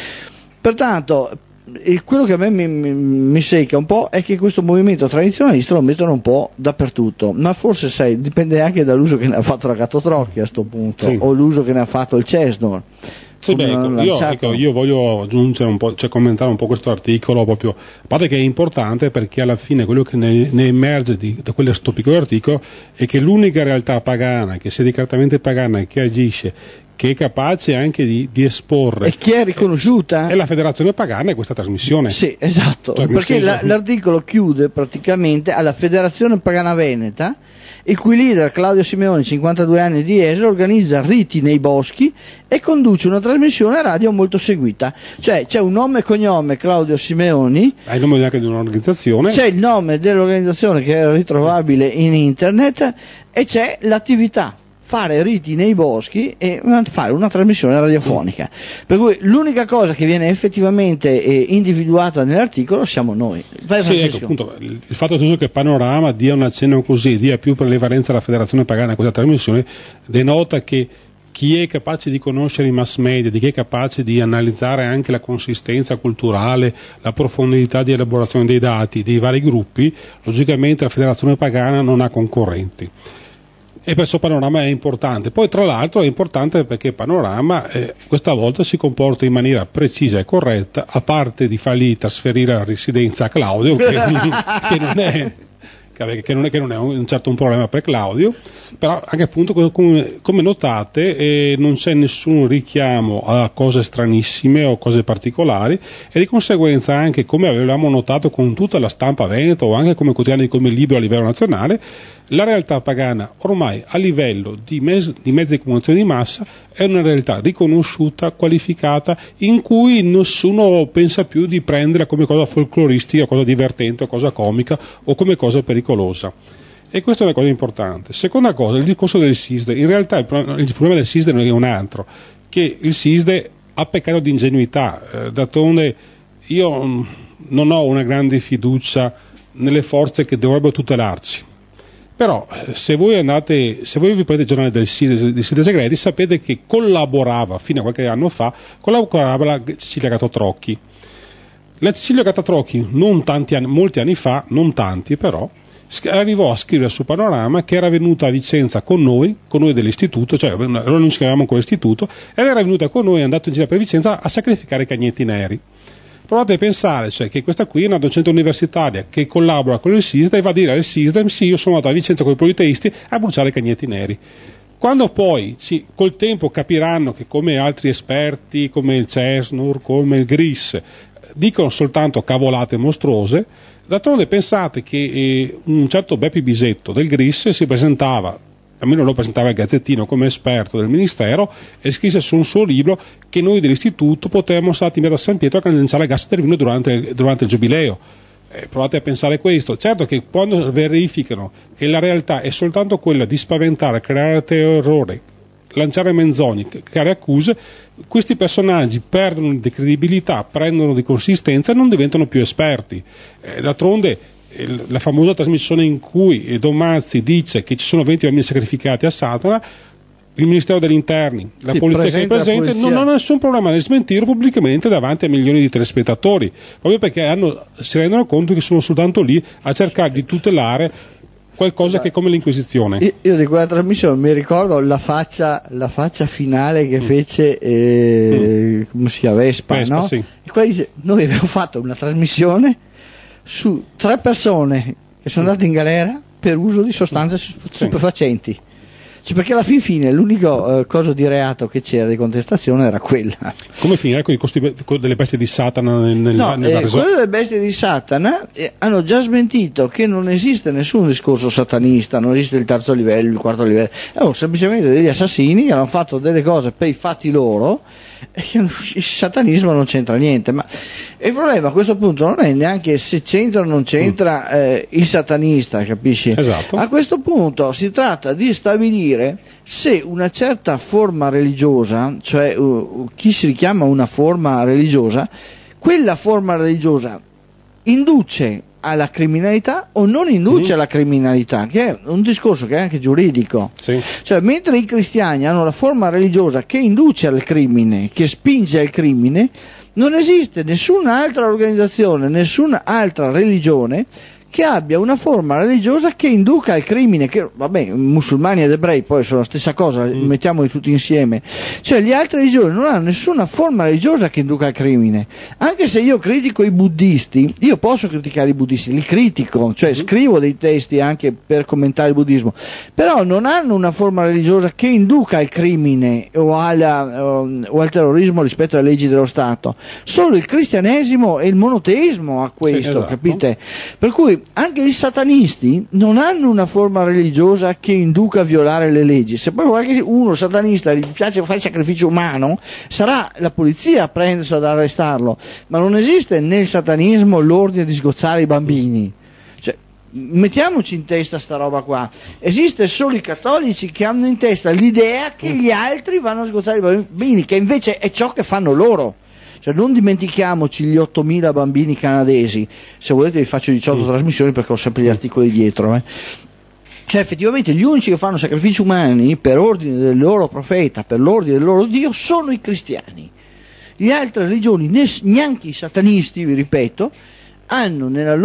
[SPEAKER 1] Pertanto, e quello che a me mi, mi, mi secca un po' è che questo movimento tradizionalista lo mettono un po' dappertutto, ma forse sai, dipende anche dall'uso che ne ha fatto la Gattotrocchi a sto punto, sì. o l'uso che ne ha fatto il Cesnor.
[SPEAKER 2] Sì, beh, ecco, io, ecco, io voglio aggiungere un po', cioè commentare un po' questo articolo, proprio, a parte che è importante perché alla fine quello che ne, ne emerge di, da questo piccolo articolo è che l'unica realtà pagana, che sia dichiaratamente pagana e che agisce, che è capace anche di, di esporre,
[SPEAKER 1] e che è riconosciuta,
[SPEAKER 2] è la Federazione Pagana e questa trasmissione.
[SPEAKER 1] Sì, esatto,
[SPEAKER 2] cioè,
[SPEAKER 1] perché la, l'articolo chiude praticamente alla Federazione Pagana Veneta, il cui leader Claudio Simeoni, cinquantadue anni di Jesolo, organizza riti nei boschi e conduce una trasmissione radio molto seguita. Cioè c'è un nome e cognome, Claudio Simeoni,
[SPEAKER 2] ha il nome anche di un'organizzazione,
[SPEAKER 1] c'è il nome dell'organizzazione che è ritrovabile in internet e c'è l'attività, fare riti nei boschi e fare una trasmissione radiofonica. Mm. Per cui l'unica cosa che viene effettivamente eh, individuata nell'articolo siamo noi. Vai,
[SPEAKER 2] sì, ecco, appunto, il fatto stesso che Panorama dia un accenno così, dia più prevalenza alla Federazione Pagana a questa trasmissione, denota che chi è capace di conoscere i mass media, di chi è capace di analizzare anche la consistenza culturale, la profondità di elaborazione dei dati dei vari gruppi, logicamente la Federazione Pagana non ha concorrenti. E perciò Panorama è importante. Poi tra l'altro è importante perché Panorama eh, questa volta si comporta in maniera precisa e corretta, a parte di fargli trasferire la residenza a Claudio, che, che non è che non è, che non è un certo un problema per Claudio, però anche appunto come, come notate eh, non c'è nessun richiamo a cose stranissime o cose particolari, e di conseguenza anche, come avevamo notato con tutta la stampa veneta o anche come quotidiani come Libero a livello nazionale, la realtà pagana ormai a livello di, mes- di mezzi di comunicazione di massa è una realtà riconosciuta, qualificata, in cui nessuno pensa più di prenderla come cosa folcloristica, cosa divertente, cosa comica o come cosa pericolosa. E questa è una cosa importante. Seconda cosa, il discorso del SISDE. In realtà il problema, il problema del SISDE non è un altro, che il SISDE ha peccato di ingenuità. Eh, d'altronde io non ho una grande fiducia nelle forze che dovrebbero tutelarci. Però se voi andate, se voi vi prendete il giornale del SISDE, dei SISDE segreti, sapete che collaborava fino a qualche anno fa, collaborava la Cecilia Gattotrocchi. La Cecilia Gattotrocchi, non tanti anni, molti anni fa, non tanti però, arrivò a scrivere su Panorama che era venuta a Vicenza con noi, con noi dell'istituto, cioè allora non ci chiamavamo con l'istituto, ed era venuta con noi, è andato in giro per Vicenza a sacrificare i cagnetti neri. Provate a pensare, cioè, che questa qui è una docente universitaria che collabora con il SISDE e va a dire al SISDE: sì, io sono andato a Vicenza con i politeisti a bruciare i cagnetti neri. Quando poi sì, col tempo capiranno che, come altri esperti come il Cesnur, come il Gris, dicono soltanto cavolate mostruose, d'altronde pensate che eh, un certo Beppi Bisetto del Gris si presentava, almeno lo presentava il Gazzettino, come esperto del Ministero, e scrisse su un suo libro che noi dell'istituto potevamo stare in via da San Pietro a cancelare il gas termino durante, durante il giubileo. Eh, provate a pensare questo. Certo che quando verificano che la realtà è soltanto quella di spaventare, creare terrore, lanciare menzogne, creare accuse, questi personaggi perdono di credibilità, prendono di consistenza e non diventano più esperti. Eh, d'altronde la famosa trasmissione in cui Don Mazzi dice che ci sono venti bambini sacrificati a Satana, il Ministero degli Interni, la sì, polizia che è presente, non ha nessun problema nel smentire pubblicamente davanti a milioni di telespettatori, proprio perché hanno, si rendono conto che sono soltanto lì a cercare di tutelare qualcosa che è come l'Inquisizione.
[SPEAKER 1] Io, io di quella trasmissione mi ricordo la faccia, la faccia finale che mm. fece eh, mm. come si chiama, Vespa, Vespa, no? Sì. E qua dice: noi abbiamo fatto una trasmissione su tre persone che sono andate in galera per uso di sostanze stupefacenti. Cioè, perché alla fin fine l'unico eh, cosa di reato che c'era di contestazione era quella.
[SPEAKER 2] Come finirà con i costi delle bestie di Satana nel, nel,
[SPEAKER 1] no,
[SPEAKER 2] nella
[SPEAKER 1] eh, quello delle bestie di Satana eh, hanno già smentito che non esiste nessun discorso satanista, non esiste il terzo livello, il quarto livello, erano semplicemente degli assassini che hanno fatto delle cose per i fatti loro e che il satanismo non c'entra niente. Ma il problema a questo punto non è neanche se c'entra o non c'entra eh, il satanista, capisci?
[SPEAKER 2] Esatto.
[SPEAKER 1] A questo punto si tratta di stabilire se una certa forma religiosa, cioè uh, chi si richiama una forma religiosa, quella forma religiosa induce alla criminalità o non induce mm. alla criminalità, che è un discorso che è anche giuridico.
[SPEAKER 2] Sì.
[SPEAKER 1] Cioè, mentre i cristiani hanno la forma religiosa che induce al crimine, che spinge al crimine, non esiste nessun'altra organizzazione, nessun'altra religione che abbia una forma religiosa che induca al crimine, che vabbè, musulmani ed ebrei poi sono la stessa cosa, mm. mettiamoli tutti insieme. Cioè, le altre religioni non hanno nessuna forma religiosa che induca al crimine. Anche se io critico i buddisti, io posso criticare i buddisti, li critico, cioè mm. scrivo dei testi anche per commentare il buddismo, però non hanno una forma religiosa che induca al crimine o, alla, o al terrorismo rispetto alle leggi dello Stato. Solo il cristianesimo e il monoteismo ha questo, sì, esatto. Capite? Per cui anche i satanisti non hanno una forma religiosa che induca a violare le leggi. Se poi qualche uno satanista gli piace fare il sacrificio umano, sarà la polizia a prenderselo ad arrestarlo, ma non esiste nel satanismo l'ordine di sgozzare i bambini. Cioè, mettiamoci in testa sta roba qua. Esiste solo i cattolici che hanno in testa l'idea che gli altri vanno a sgozzare i bambini, che invece è ciò che fanno loro. Cioè, non dimentichiamoci gli ottomila bambini canadesi. Se volete vi faccio diciotto mm. trasmissioni perché ho sempre gli articoli dietro. Eh. Cioè, effettivamente gli unici che fanno sacrifici umani per ordine del loro profeta, per l'ordine del loro Dio, sono i cristiani. Le altre religioni, neanche i satanisti, vi ripeto, hanno nella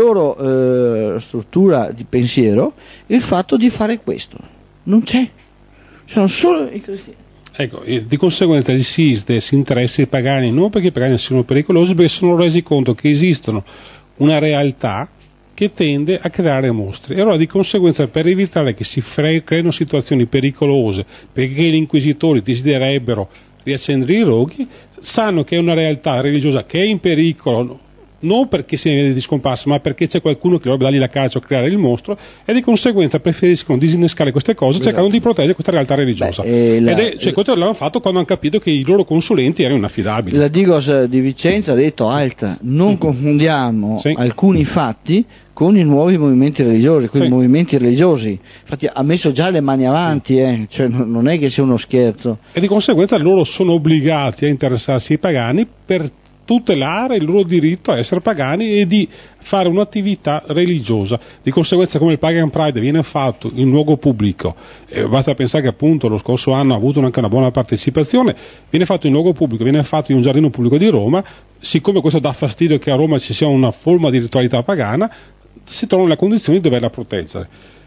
[SPEAKER 1] loro eh, struttura di pensiero il fatto di fare questo. Non c'è. Sono solo i cristiani.
[SPEAKER 2] Ecco, di conseguenza il SISDE si interessa ai pagani non perché i pagani siano pericolosi, perché sono resi conto che esistono una realtà che tende a creare mostri. E allora di conseguenza, per evitare che si fre- creino situazioni pericolose, perché gli inquisitori desidererebbero riaccendere i roghi, sanno che è una realtà religiosa che è in pericolo, non perché si vede di scomparsa, ma perché c'è qualcuno che dovrebbe dargli la caccia o creare il mostro, e di conseguenza preferiscono disinnescare queste cose, esatto. cercando di proteggere questa realtà religiosa. Beh, la, Ed è, cioè, questo l'hanno fatto quando hanno capito che i loro consulenti erano inaffidabili.
[SPEAKER 1] La Digos di Vicenza ha detto alta, non mm. confondiamo sì. alcuni fatti con i nuovi movimenti religiosi, con sì. i movimenti religiosi. Infatti ha messo già le mani avanti, eh. cioè, non è che sia uno scherzo.
[SPEAKER 2] E di conseguenza loro sono obbligati a interessarsi ai pagani per tutelare il loro diritto a essere pagani e di fare un'attività religiosa. Di conseguenza, come il Pagan Pride viene fatto in luogo pubblico, eh, basta pensare che appunto lo scorso anno ha avuto anche una buona partecipazione, viene fatto in luogo pubblico, viene fatto in un giardino pubblico di Roma, siccome questo dà fastidio che a Roma ci sia una forma di ritualità pagana, si trovano nella condizione di doverla proteggere.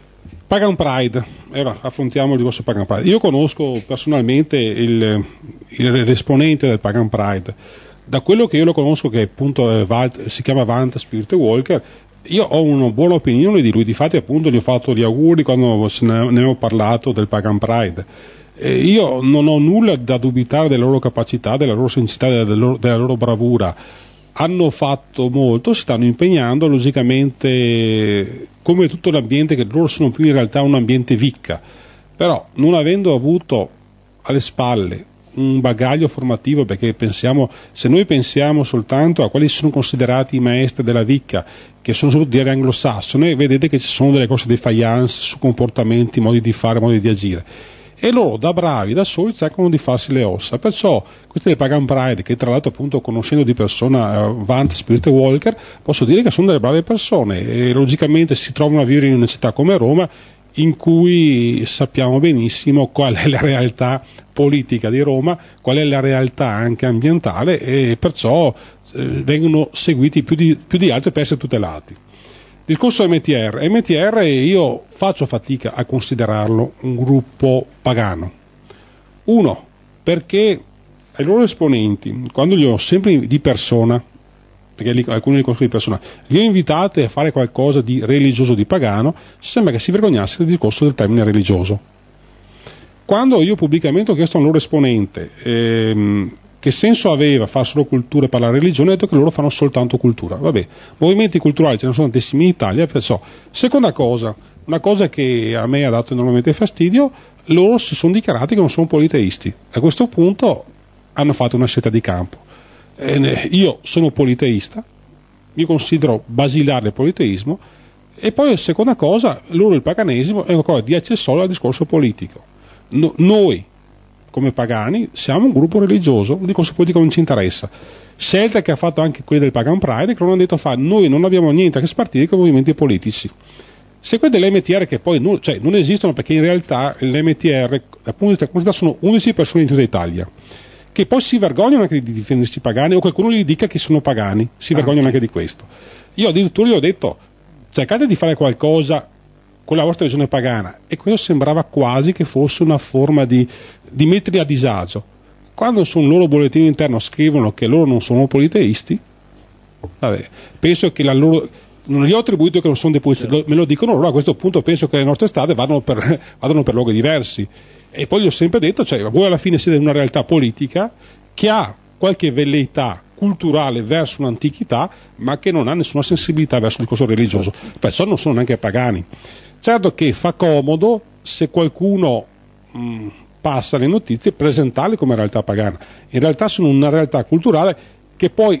[SPEAKER 2] Pagan Pride, ora affrontiamo il discorso Pagan Pride. Io conosco personalmente il, il, l'esponente del Pagan Pride. Da quello che io lo conosco, che appunto è Valt, si chiama Vant Spirit Walker, io ho una buona opinione di lui. Difatti appunto gli ho fatto gli auguri quando ne avevo parlato del Pagan Pride. E io non ho nulla da dubitare delle loro capacità, della loro sincerità, della loro, della loro bravura. Hanno fatto molto, si stanno impegnando, logicamente come tutto l'ambiente, che loro sono più in realtà un ambiente vicca, però non avendo avuto alle spalle un bagaglio formativo, perché pensiamo, se noi pensiamo soltanto a quali sono considerati i maestri della vicca, che sono soprattutto di area anglosassone, vedete che ci sono delle cose di defiance su comportamenti, modi di fare, modi di agire, e loro da bravi, da soli, cercano di farsi le ossa. Perciò questo del Pagan Pride, che tra l'altro appunto conoscendo di persona uh, Vant Spirit Walker, posso dire che sono delle brave persone e logicamente si trovano a vivere in una città come Roma, in cui sappiamo benissimo qual è la realtà politica di Roma, qual è la realtà anche ambientale, e perciò eh, vengono seguiti più di, più di altri per essere tutelati. Discorso M T R. M T R io faccio fatica a considerarlo un gruppo pagano. Uno, perché ai loro esponenti, quando li ho sempre di persona, perché li, alcuni li conosco di persona, li ho invitati a fare qualcosa di religioso, di pagano, sembra che si vergognassero del discorso del termine religioso. quando io pubblicamente ho chiesto a un loro esponente ehm, che senso aveva fare solo cultura e parlare religione, ho detto che loro fanno soltanto cultura. Vabbè, movimenti culturali ce ne sono tantissimi in Italia, perciò. Seconda cosa, una cosa che a me ha dato enormemente fastidio, loro si sono dichiarati che non sono politeisti. A questo punto hanno fatto una scelta di campo. Eh, io sono politeista, io considero basilare il politeismo, e poi seconda cosa, loro il paganesimo è qualcosa di accessorio al discorso politico. No, noi come pagani siamo un gruppo religioso, il discorso politico non ci interessa. Scelta che ha fatto anche quelli del Pagan Pride, che non hanno detto fa, noi non abbiamo niente a che spartire con i movimenti politici. Se quelli dell'M T R che poi non, cioè, non esistono, perché in realtà l'M T R, dal punto di vista comunità, sono undici persone in tutta Italia, che poi si vergognano anche di difendersi pagani, o qualcuno gli dica che sono pagani, si vergognano anche di questo. Io addirittura gli ho detto, cercate di fare qualcosa con la vostra religione pagana, e questo sembrava quasi che fosse una forma di, di metterli a disagio. Quando sul loro bollettino interno scrivono che loro non sono politeisti, vabbè, penso che la loro, non gli ho attribuito che non sono dei politeisti, certo. Me lo dicono loro, a questo punto penso che le nostre strade vadano per, vadano per luoghi diversi. E poi gli ho sempre detto, cioè, voi alla fine siete una realtà politica che ha qualche velleità culturale verso un'antichità, ma che non ha nessuna sensibilità verso il discorso religioso, perciò non sono neanche pagani. Certo che fa comodo se qualcuno mh, passa le notizie, presentarle come realtà pagana. In realtà sono una realtà culturale che poi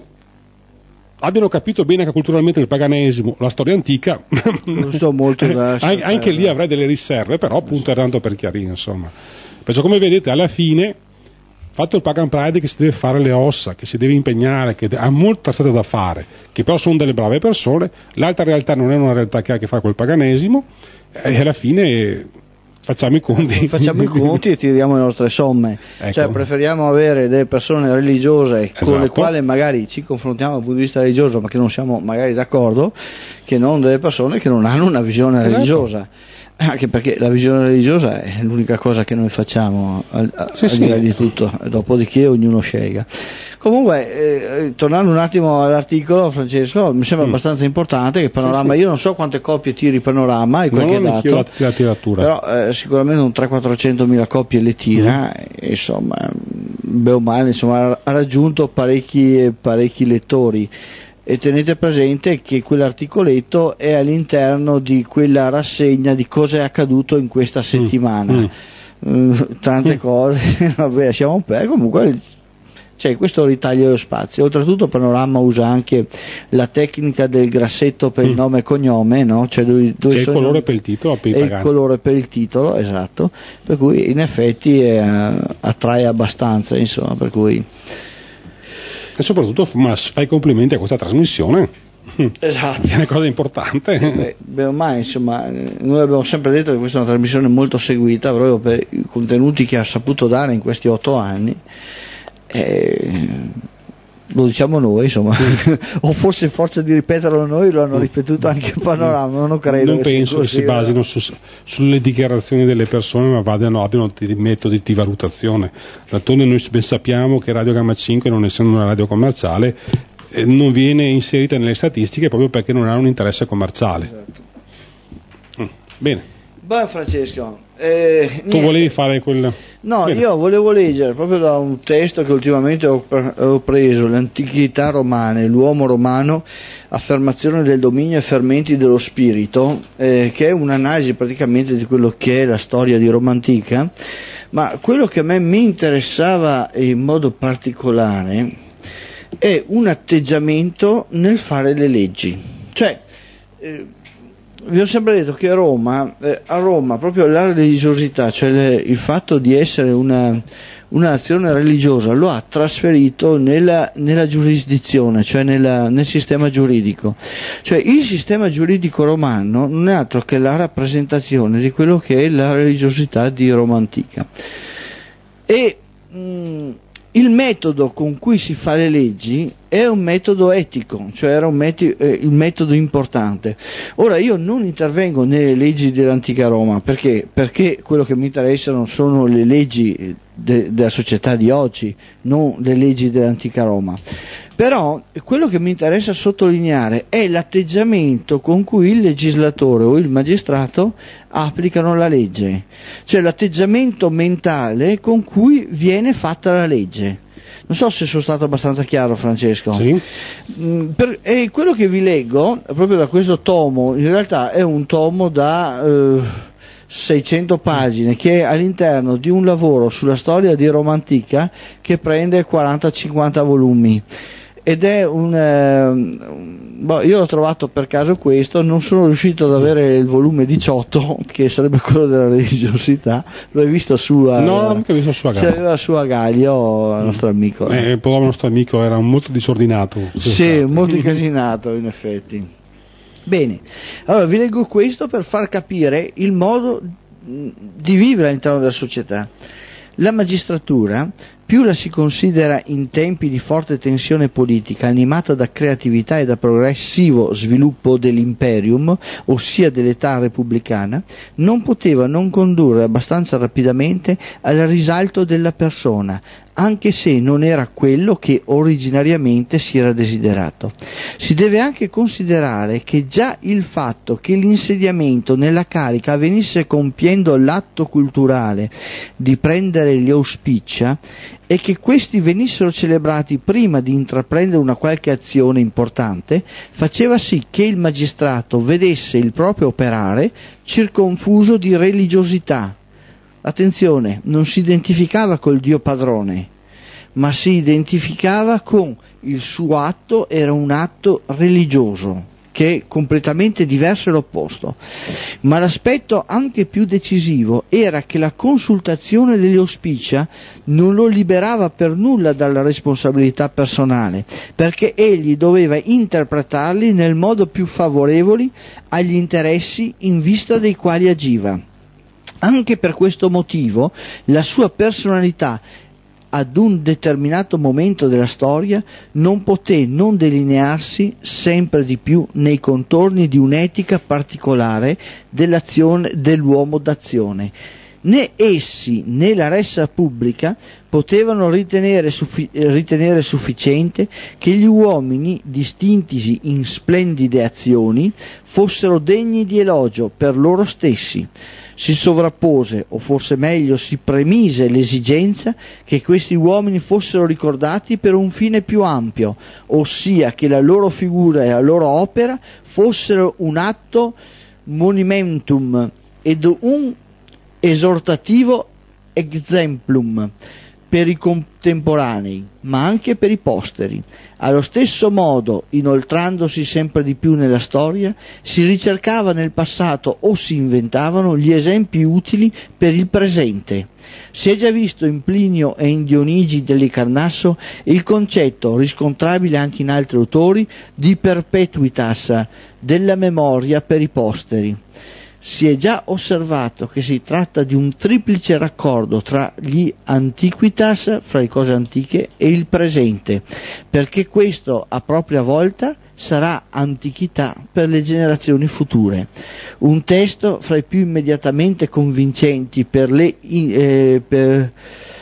[SPEAKER 2] abbiano capito bene che culturalmente il paganesimo, la storia antica,
[SPEAKER 1] non sto molto da
[SPEAKER 2] anche, anche lì avrei delle riserve, però appunto è tanto per chiarire, insomma. Perciò come vedete alla fine, fatto il Pagan Pride che si deve fare le ossa, che si deve impegnare, che ha molta strada da fare, che però sono delle brave persone, l'altra realtà non è una realtà che ha a che fare col paganesimo, e alla fine facciamo i conti.
[SPEAKER 1] Facciamo i conti e tiriamo le nostre somme. Ecco. Cioè preferiamo avere delle persone religiose, esatto, con le quali magari ci confrontiamo dal punto di vista religioso, ma che non siamo magari d'accordo, che non delle persone che non hanno una visione, esatto, religiosa. Anche perché la visione religiosa è l'unica cosa che noi facciamo al, a, sì, al di là sì. di tutto, dopodiché ognuno scelga. Comunque, eh, tornando un attimo all'articolo, Francesco, mi sembra mm. abbastanza importante che Panorama, sì, sì. io non so quante copie tiri Panorama, hai qualche
[SPEAKER 2] non
[SPEAKER 1] dato,
[SPEAKER 2] la, la tiratura.
[SPEAKER 1] però eh, sicuramente un trecento-quattrocentomila copie le tira, mm. e, insomma, beh o male, insomma, ha raggiunto parecchi, parecchi lettori. E tenete presente che quell'articoletto è all'interno di quella rassegna di cosa è accaduto in questa settimana. Mm. Mm, tante mm. cose, vabbè, lasciamo un po', comunque c'è questo ritaglio dello spazio. Oltretutto Panorama usa anche la tecnica del grassetto per mm. il nome e cognome, no? Cioè dove, dove
[SPEAKER 2] e il colore
[SPEAKER 1] nomi,
[SPEAKER 2] per il titolo, per
[SPEAKER 1] e il colore per il titolo, esatto, per cui in effetti eh, attrae abbastanza, insomma, per cui
[SPEAKER 2] e soprattutto ma fai complimenti a questa trasmissione,
[SPEAKER 1] esatto,
[SPEAKER 2] è una cosa importante.
[SPEAKER 1] Beh, beh, ormai insomma noi abbiamo sempre detto che questa è una trasmissione molto seguita proprio per i contenuti che ha saputo dare in questi otto anni, e lo diciamo noi, insomma, o forse forza di ripeterlo noi lo hanno ripetuto anche Panorama, non credo.
[SPEAKER 2] Non
[SPEAKER 1] che
[SPEAKER 2] penso che si basino su, sulle dichiarazioni delle persone, ma vadano, abbiano dei metodi di valutazione. D'altronde noi ben sappiamo che Radio Gamma cinque, non essendo una radio commerciale, eh, non viene inserita nelle statistiche proprio perché non ha un interesse commerciale. Esatto. Mm, bene.
[SPEAKER 1] Beh, Francesco, eh,
[SPEAKER 2] tu volevi fare quel...
[SPEAKER 1] No,
[SPEAKER 2] bene.
[SPEAKER 1] Io volevo leggere proprio da un testo che ultimamente ho, ho preso, Le antichità romane, l'uomo romano, affermazione del dominio e fermenti dello spirito, eh, che è un'analisi praticamente di quello che è la storia di Roma antica, ma quello che a me mi interessava in modo particolare è un atteggiamento nel fare le leggi. Cioè, eh, vi ho sempre detto che a Roma, eh, a Roma proprio la religiosità, cioè le, il fatto di essere una, una nazione religiosa, lo ha trasferito nella, nella giurisdizione, cioè nella, nel sistema giuridico. Cioè il sistema giuridico romano non è altro che la rappresentazione di quello che è la religiosità di Roma antica. E mh, il metodo con cui si fa le leggi è un metodo etico, cioè era un meti- eh, il metodo importante. Ora io non intervengo nelle leggi dell'antica Roma, perché? Perché quello che mi interessano sono le leggi de- della società di oggi, non le leggi dell'antica Roma. Però quello che mi interessa sottolineare è l'atteggiamento con cui il legislatore o il magistrato applicano la legge, cioè l'atteggiamento mentale con cui viene fatta la legge. Non so se sono stato abbastanza chiaro, Francesco.
[SPEAKER 2] Sì.
[SPEAKER 1] Mm, per, e quello che vi leggo proprio da questo tomo, in realtà è un tomo da eh, seicento pagine, che è all'interno di un lavoro sulla storia di Roma antica che prende quaranta cinquanta volumi. Ed è un eh, boh, io l'ho trovato per caso questo, non sono riuscito ad avere il volume diciotto, che sarebbe quello della religiosità. L'ho visto su eh,
[SPEAKER 2] no, non ho visto su Agalio.
[SPEAKER 1] C'aveva su Agalio il nostro amico.
[SPEAKER 2] Eh, il nostro amico era molto disordinato.
[SPEAKER 1] Sì, molto incasinato in effetti. Bene, allora vi leggo questo per far capire il modo di vivere all'interno della società. La magistratura, più la si considera in tempi di forte tensione politica, animata da creatività e da progressivo sviluppo dell'imperium, ossia dell'età repubblicana, non poteva non condurre abbastanza rapidamente al risalto della persona, anche se non era quello che originariamente si era desiderato. Si deve anche considerare che già il fatto che l'insediamento nella carica avvenisse compiendo l'atto culturale di prendere gli auspicia e che questi venissero celebrati prima di intraprendere una qualche azione importante, faceva sì che il magistrato vedesse il proprio operare circonfuso di religiosità. Attenzione, non si identificava col Dio padrone, ma si identificava con il suo atto, era un atto religioso, che è completamente diverso e l'opposto. Ma l'aspetto anche più decisivo era che la consultazione degli auspicia non lo liberava per nulla dalla responsabilità personale, perché egli doveva interpretarli nel modo più favorevole agli interessi in vista dei quali agiva. Anche per questo motivo la sua personalità ad un determinato momento della storia non poté non delinearsi sempre di più nei contorni di un'etica particolare dell'azione dell'uomo d'azione. Né essi né la ressa pubblica potevano ritenere, suffi- ritenere sufficiente che gli uomini, distintisi in splendide azioni, fossero degni di elogio per loro stessi. Si sovrappose, o forse meglio si premise l'esigenza che questi uomini fossero ricordati per un fine più ampio, ossia che la loro figura e la loro opera fossero un atto monumentum ed un esortativo exemplum per i contemporanei, ma anche per i posteri. Allo stesso modo, inoltrandosi sempre di più nella storia, si ricercava nel passato o si inventavano gli esempi utili per il presente. Si è già visto in Plinio e in Dionigi dell'Icarnasso il concetto, riscontrabile anche in altri autori, di perpetuitas della memoria per i posteri. Si è già osservato che si tratta di un triplice raccordo tra gli antiquitas, fra le cose antiche, e il presente, perché questo a propria volta sarà antichità per le generazioni future. Un testo fra i più immediatamente convincenti per le eh, per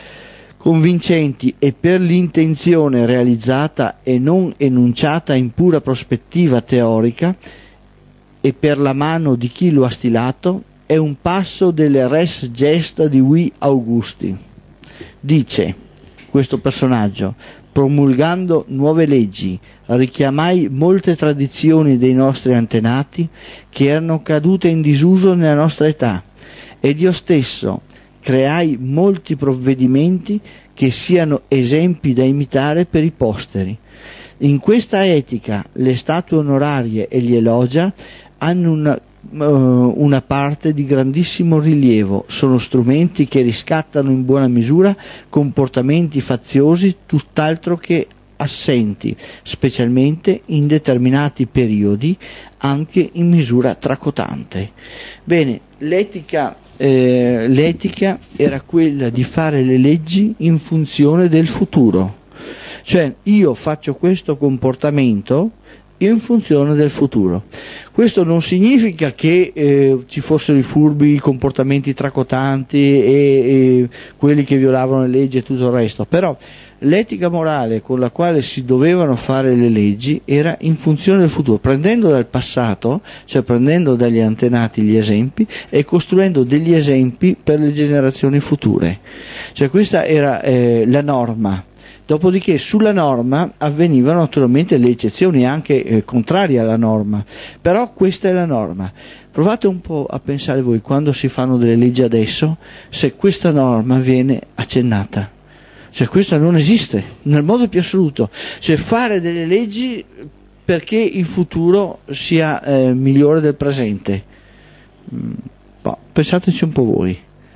[SPEAKER 1] convincenti e per l'intenzione realizzata e non enunciata in pura prospettiva teorica, e per la mano di chi lo ha stilato, è un passo delle res gesta di Ui Augusti. Dice questo personaggio: promulgando nuove leggi, richiamai molte tradizioni dei nostri antenati che erano cadute in disuso nella nostra età, ed io stesso creai molti provvedimenti che siano esempi da imitare per i posteri. In questa etica le statue onorarie e gli elogia hanno una, uh, una parte di grandissimo rilievo, sono strumenti che riscattano in buona misura comportamenti faziosi tutt'altro che assenti, specialmente in determinati periodi, anche in misura tracotante. Bene, l'etica, eh, l'etica era quella di fare le leggi in funzione del futuro. cioè io faccio questo comportamento in funzione del futuro. Questo non significa che eh, ci fossero i furbi, i comportamenti tracotanti e, e quelli che violavano le leggi e tutto il resto, però l'etica morale con la quale si dovevano fare le leggi era in funzione del futuro, prendendo dal passato, cioè prendendo dagli antenati gli esempi e costruendo degli esempi per le generazioni future. Cioè questa era eh, la norma. Dopodiché sulla norma avvenivano naturalmente le eccezioni anche eh, contrarie alla norma, però questa è la norma. Provate un po' a pensare voi, quando si fanno delle leggi adesso, se questa norma viene accennata. Cioè questa non esiste, nel modo più assoluto. Cioè fare delle leggi perché il futuro sia eh, migliore del presente. Mm, boh, pensateci un po' voi.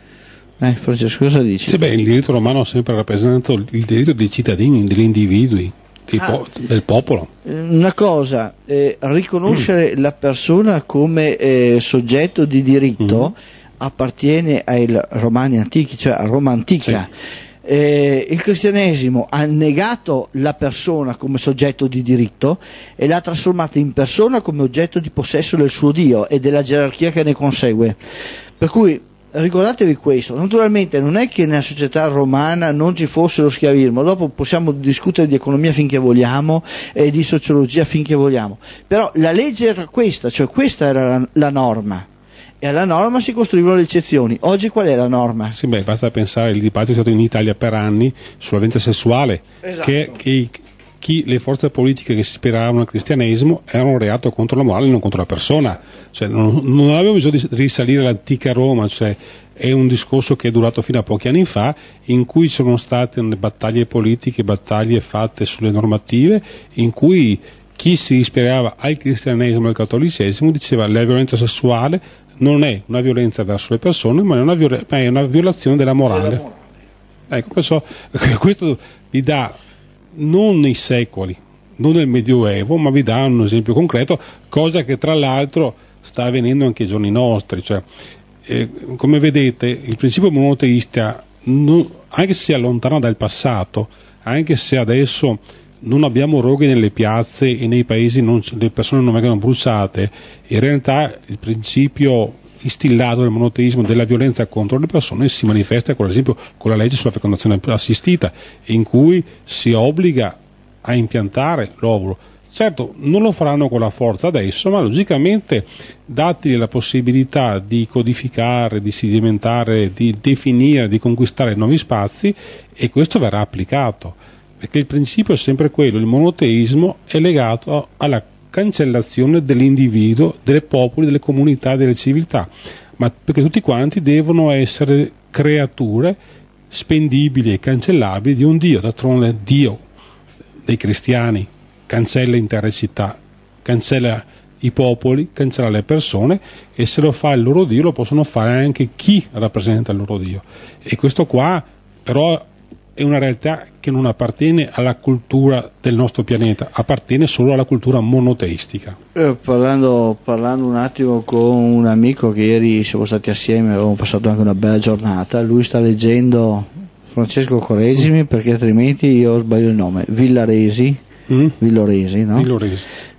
[SPEAKER 1] Eh, Francesco, cosa dici?
[SPEAKER 2] Sì, beh, il diritto romano ha sempre rappresentato il diritto dei cittadini, degli individui,
[SPEAKER 1] ah,
[SPEAKER 2] po- del popolo.
[SPEAKER 1] Una cosa, eh, riconoscere mm. la persona come eh, soggetto di diritto mm. appartiene ai romani antichi, cioè a Roma antica. Sì. Eh, il cristianesimo ha negato la persona come soggetto di diritto e l'ha trasformata in persona come oggetto di possesso del suo Dio e della gerarchia che ne consegue. Per cui ricordatevi questo. Naturalmente non è che nella società romana non ci fosse lo schiavismo, dopo possiamo discutere di economia finché vogliamo e di sociologia finché vogliamo, però la legge era questa, cioè questa era la, la norma. E alla norma si costruivano le eccezioni. Oggi qual è la norma?
[SPEAKER 2] Sì, beh, basta pensare, il dibattito è stato in Italia per anni sulla violenza sessuale,
[SPEAKER 1] esatto.
[SPEAKER 2] che, che chi, le forze politiche che si ispiravano al cristianesimo erano un reato contro la morale e non contro la persona. Cioè, non, non avevamo bisogno di risalire all'antica Roma, cioè, è un discorso che è durato fino a pochi anni fa, in cui sono state battaglie politiche, battaglie fatte sulle normative, in cui chi si ispirava al cristianesimo e al cattolicesimo diceva la violenza sessuale non è una violenza verso le persone, ma è una, viola- ma è una violazione della morale. Della morale. Ecco, questo, questo vi dà non nei secoli, non nel Medioevo, ma vi dà un esempio concreto, cosa che tra l'altro sta avvenendo anche ai giorni nostri. Cioè, eh, come vedete, il principio monoteista, non, anche se si allontana dal passato, anche se adesso non abbiamo roghi nelle piazze e nei paesi non, le persone non vengono bruciate, in realtà il principio instillato nel monoteismo della violenza contro le persone si manifesta, per esempio, con la legge sulla fecondazione assistita, in cui si obbliga a impiantare l'ovulo. Certo, non lo faranno con la forza adesso, ma logicamente dati la possibilità di codificare, di sedimentare, di definire, di conquistare nuovi spazi, e questo verrà applicato. Perché il principio è sempre quello, il monoteismo è legato alla cancellazione dell'individuo, dei popoli, delle comunità, delle civiltà, ma perché tutti quanti devono essere creature spendibili e cancellabili di un Dio. D'altronde Dio dei cristiani cancella intere città, cancella i popoli, cancella le persone, e se lo fa il loro Dio lo possono fare anche chi rappresenta il loro Dio. E questo qua però è una realtà che non appartiene alla cultura del nostro pianeta, appartiene solo alla cultura monoteistica.
[SPEAKER 1] Eh, parlando, parlando un attimo con un amico che ieri siamo stati assieme, avevamo passato anche una bella giornata, lui sta leggendo, Francesco correggimi mm. perché altrimenti io sbaglio il nome, Villaresi, mm. Villoresi, no? Villoresi.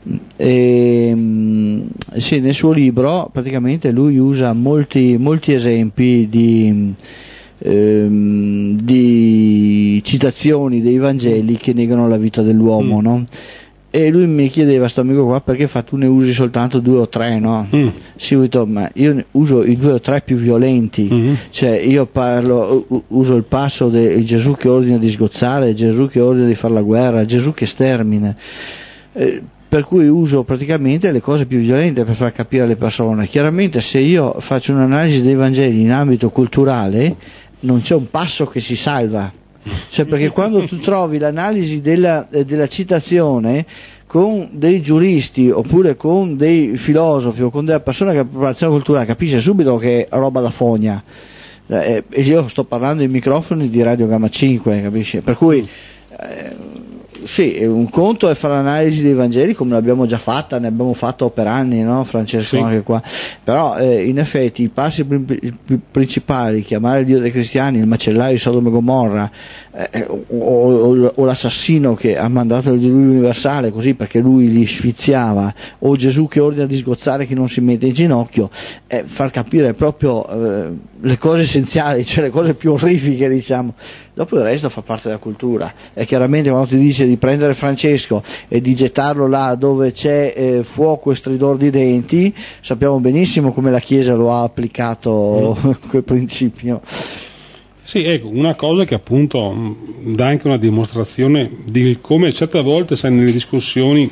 [SPEAKER 1] E, sì, nel suo libro praticamente lui usa molti, molti esempi di Ehm, di citazioni dei Vangeli che negano la vita dell'uomo, mm. no? E lui mi chiedeva, sto amico qua, perché fa tu ne usi soltanto due o tre, no? Mm. Sì, ho detto, ma io ne uso i due o tre più violenti, mm. cioè io parlo, uso il passo di Gesù che ordina di sgozzare, Gesù che ordina di fare la guerra, Gesù che stermina, eh, per cui uso praticamente le cose più violente per far capire alle persone. Chiaramente se io faccio un'analisi dei Vangeli in ambito culturale non c'è un passo che si salva, cioè perché quando tu trovi l'analisi della, eh, della citazione con dei giuristi oppure con dei filosofi o con della persona che ha preparazione culturale, capisce subito che è roba da fogna, eh, e io sto parlando ai microfoni di Radio Gamma cinque, capisci? Per cui eh, sì, un conto è fare l'analisi dei Vangeli come l'abbiamo già fatta, ne abbiamo fatto per anni, no Francesco? Sì. Anche qua. Però eh, in effetti i passi principali, chiamare il Dio dei cristiani il macellaio di Sodoma e Gomorra, eh, o, o, o l'assassino che ha mandato il diluvio universale così perché lui li sfiziava, o Gesù che ordina di sgozzare chi non si mette in ginocchio, eh, far capire proprio eh, le cose essenziali, cioè le cose più orrifiche, diciamo. Dopo il resto fa parte della cultura, e chiaramente quando ti dice di prendere Francesco e di gettarlo là dove c'è eh, fuoco e stridor di denti, sappiamo benissimo come la Chiesa lo ha applicato mm. quel principio.
[SPEAKER 2] Sì, ecco, una cosa che appunto mh, dà anche una dimostrazione di come certe volte, sai, nelle discussioni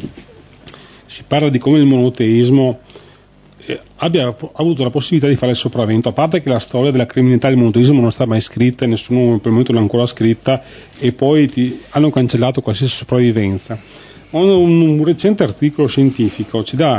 [SPEAKER 2] si parla di come il monoteismo eh, abbia p- avuto la possibilità di fare il sopravvento, a parte che la storia della criminalità del monoteismo non sta mai scritta, nessuno per il momento l'ha ancora scritta, e poi ti, hanno cancellato qualsiasi sopravvivenza. Un, un recente articolo scientifico ci dà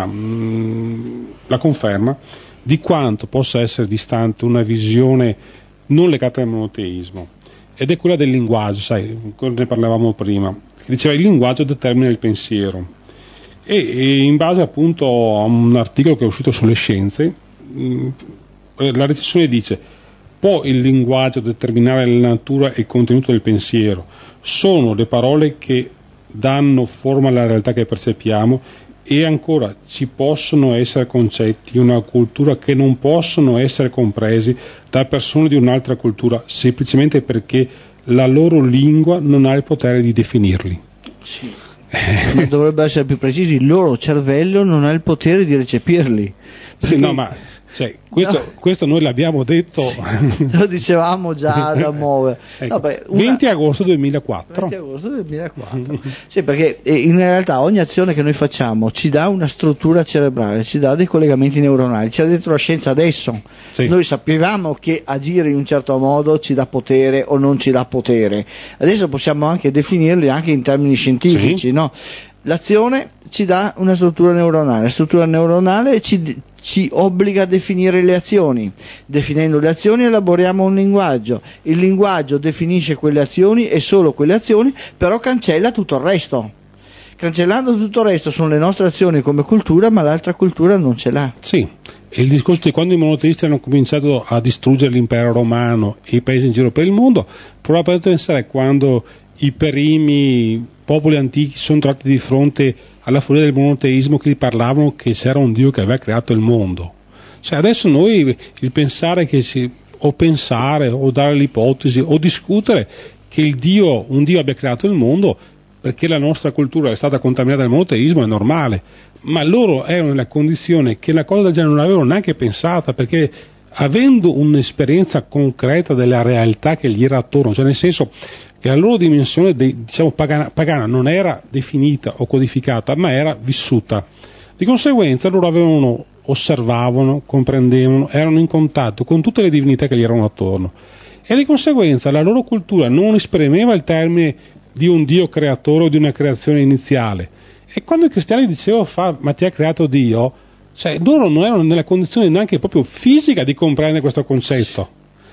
[SPEAKER 2] mh, la conferma di quanto possa essere distante una visione non legata al monoteismo, ed è quella del linguaggio, sai, ne parlavamo prima, che diceva il linguaggio determina il pensiero, e, e in base appunto a un articolo che è uscito sulle scienze, mh, la recensione dice: può il linguaggio determinare la natura e il contenuto del pensiero? Sono le parole che danno forma alla realtà che percepiamo, e ancora ci possono essere concetti di una cultura che non possono essere compresi da persone di un'altra cultura semplicemente perché la loro lingua non ha il potere di definirli.
[SPEAKER 1] Sì. Ma dovrebbe essere più precisi, il loro cervello non ha il potere di recepirli.
[SPEAKER 2] Perché... Sì, no, ma cioè, questo, no. questo noi l'abbiamo detto,
[SPEAKER 1] lo dicevamo già da muovere.
[SPEAKER 2] Ecco,
[SPEAKER 1] no, beh, una...
[SPEAKER 2] venti agosto duemilaquattro.
[SPEAKER 1] venti agosto duemilaquattro. Sì, perché in realtà ogni azione che noi facciamo ci dà una struttura cerebrale, ci dà dei collegamenti neuronali, ci ha detto la scienza adesso. Sì. Noi sapevamo che agire in un certo modo ci dà potere o non ci dà potere. Adesso possiamo anche definirli anche in termini scientifici, sì. No? L'azione ci dà una struttura neuronale, la struttura neuronale ci, ci obbliga a definire le azioni, definendo le azioni elaboriamo un linguaggio, il linguaggio definisce quelle azioni e solo quelle azioni, però cancella tutto il resto. Cancellando tutto il resto sono le nostre azioni come cultura, ma l'altra cultura non ce l'ha.
[SPEAKER 2] Sì, e il discorso di quando i monoteisti hanno cominciato a distruggere l'impero romano e i paesi in giro per il mondo, provate a pensare quando i primi popoli antichi sono trovati di fronte alla follia del monoteismo, che gli parlavano che c'era un Dio che aveva creato il mondo. Cioè adesso noi il pensare che si, o pensare o dare l'ipotesi o discutere che il Dio, un Dio abbia creato il mondo perché la nostra cultura è stata contaminata dal monoteismo è normale, ma loro erano nella condizione che la cosa del genere non l'avevano neanche pensata, perché avendo un'esperienza concreta della realtà che gli era attorno, cioè nel senso che la loro dimensione de, diciamo pagana, pagana non era definita o codificata, ma era vissuta. Di conseguenza loro avevano, osservavano, comprendevano, erano in contatto con tutte le divinità che gli erano attorno, e di conseguenza la loro cultura non esprimeva il termine di un Dio creatore o di una creazione iniziale. E quando i cristiani dicevano fa, ma ti ha creato Dio, cioè loro non erano nella condizione neanche proprio fisica di comprendere questo concetto.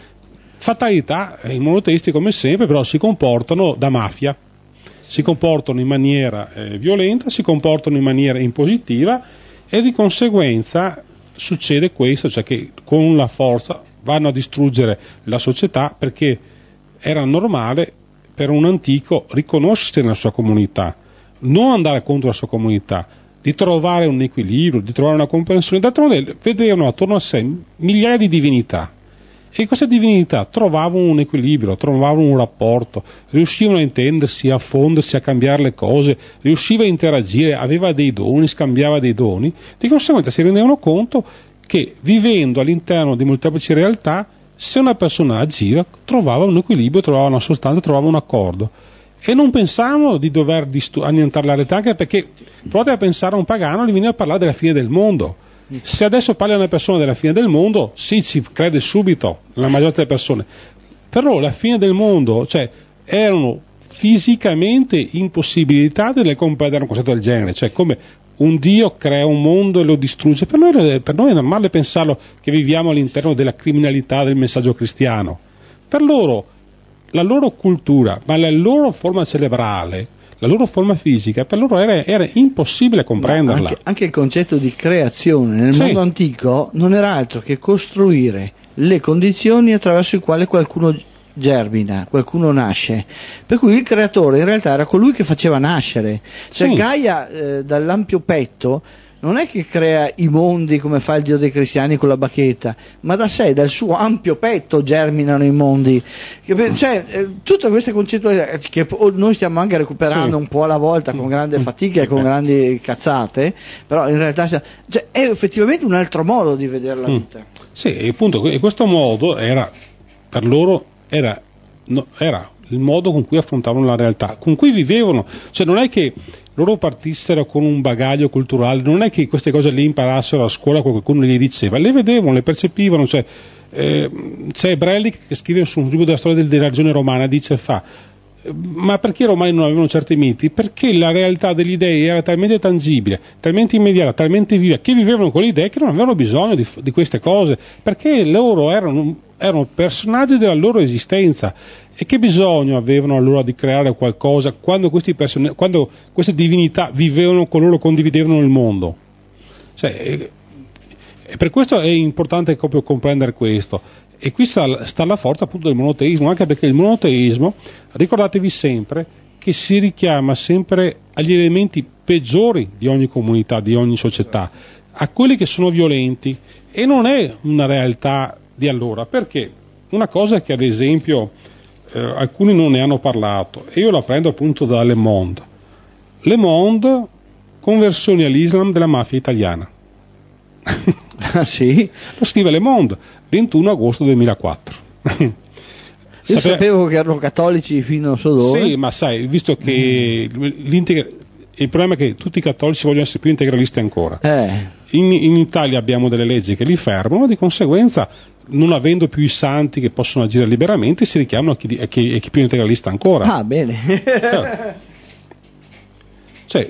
[SPEAKER 2] Fatalità, i monoteisti come sempre però si comportano da mafia, si comportano in maniera eh, violenta, si comportano in maniera impositiva, e di conseguenza succede questo, cioè che con la forza vanno a distruggere la società, perché era normale per un antico riconoscersi nella sua comunità, non andare contro la sua comunità, di trovare un equilibrio, di trovare una comprensione. D'altronde vedevano attorno a sé migliaia di divinità, e queste divinità trovavano un equilibrio, trovavano un rapporto, riuscivano a intendersi, a fondersi, a cambiare le cose, riusciva a interagire, aveva dei doni, scambiava dei doni. Di conseguenza si rendevano conto che vivendo all'interno di molteplici realtà, se una persona agiva trovava un equilibrio, trovava una sostanza, trovava un accordo, e non pensavano di dover distu- annientare la realtà, anche perché provate a pensare a un pagano, gli viene a parlare della fine del mondo. Se adesso parli a una persona della fine del mondo, sì, ci crede subito la maggior parte delle persone, però la fine del mondo, cioè, erano fisicamente impossibilitate nel comprendere un concetto del genere, cioè come un Dio crea un mondo e lo distrugge. Per noi, per noi è normale pensarlo che viviamo all'interno della criminalità del messaggio cristiano. Per loro, la loro cultura, ma la loro forma cerebrale la loro forma fisica, per loro era, era impossibile comprenderla.
[SPEAKER 1] Anche, anche il concetto di creazione nel
[SPEAKER 2] sì.
[SPEAKER 1] mondo antico non era altro che costruire le condizioni attraverso le quali qualcuno germina, qualcuno nasce, per cui il creatore in realtà era colui che faceva nascere, cioè
[SPEAKER 2] sì.
[SPEAKER 1] Gaia eh, dall'ampio petto non è che crea i mondi come fa il Dio dei cristiani con la bacchetta, ma da sé, dal suo ampio petto germinano i mondi, cioè eh, tutte queste concettualità che noi stiamo anche recuperando sì. un po' alla volta con grande fatica e con grandi cazzate, però in realtà cioè, è effettivamente un altro modo di vedere la vita.
[SPEAKER 2] Sì, e appunto e questo modo era per loro Era, no, era il modo con cui affrontavano la realtà, con cui vivevano, cioè non è che loro partissero con un bagaglio culturale, non è che queste cose le imparassero a scuola, qualcuno gli diceva, le vedevano, le percepivano, cioè, eh, c'è Brellik che scrive su un libro della storia della regione romana, dice fa, ma perché i romani non avevano certi miti? Perché la realtà degli dei era talmente tangibile, talmente immediata, talmente viva, che vivevano con le idee che non avevano bisogno di, di queste cose, perché loro erano, erano personaggi della loro esistenza, e che bisogno avevano allora di creare qualcosa quando, questi person- quando queste divinità vivevano con loro, condividevano il mondo? Cioè, e, e per questo è importante proprio comprendere questo. E qui sta, sta la forza appunto del monoteismo, anche perché il monoteismo, ricordatevi sempre che si richiama sempre agli elementi peggiori di ogni comunità, di ogni società, a quelli che sono violenti, e non è una realtà di allora, perché una cosa che ad esempio eh, alcuni non ne hanno parlato, e io la prendo appunto da Le Monde. Le Monde, conversioni all'Islam della mafia italiana.
[SPEAKER 1] Ah sì?
[SPEAKER 2] Lo scrive Le Monde, ventuno agosto duemilaquattro.
[SPEAKER 1] Io
[SPEAKER 2] Sape...
[SPEAKER 1] sapevo che erano cattolici fino a so dove.
[SPEAKER 2] Sì, ma sai, visto che mm. il problema è che tutti i cattolici vogliono essere più integralisti ancora.
[SPEAKER 1] Eh.
[SPEAKER 2] In, in Italia abbiamo delle leggi che li fermano, di conseguenza, non avendo più i santi che possono agire liberamente, si richiamano a chi, a chi, a chi più integralista ancora.
[SPEAKER 1] Ah, bene.
[SPEAKER 2] Cioè, cioè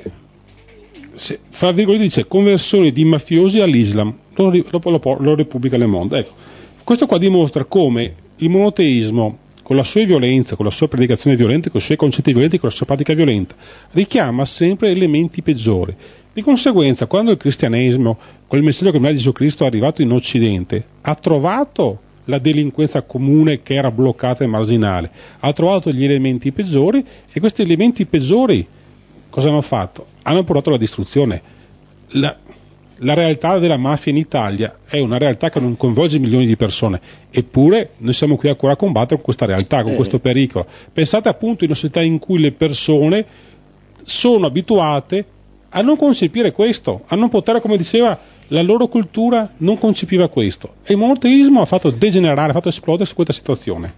[SPEAKER 2] se, fra virgolette dice conversione di mafiosi all'Islam, lo, lo, lo, lo Repubblica Le Monde. Ecco, questo qua dimostra come il monoteismo, con la sua violenza, con la sua predicazione violenta, con i suoi concetti violenti, con la sua pratica violenta, richiama sempre elementi peggiori. Di conseguenza, quando il cristianesimo, con il messaggio che di Gesù Cristo è arrivato in Occidente, ha trovato la delinquenza comune che era bloccata e marginale, ha trovato gli elementi peggiori, e questi elementi peggiori cosa hanno fatto? Hanno portato alla distruzione. La, la realtà della mafia in Italia è una realtà che non coinvolge milioni di persone, eppure noi siamo qui ancora a combattere con questa realtà, con eh. questo pericolo. Pensate appunto in una società in cui le persone sono abituate a non concepire questo, a non poter, come diceva, la loro cultura non concepiva questo, e il monoteismo ha fatto degenerare, ha fatto esplodere su questa situazione.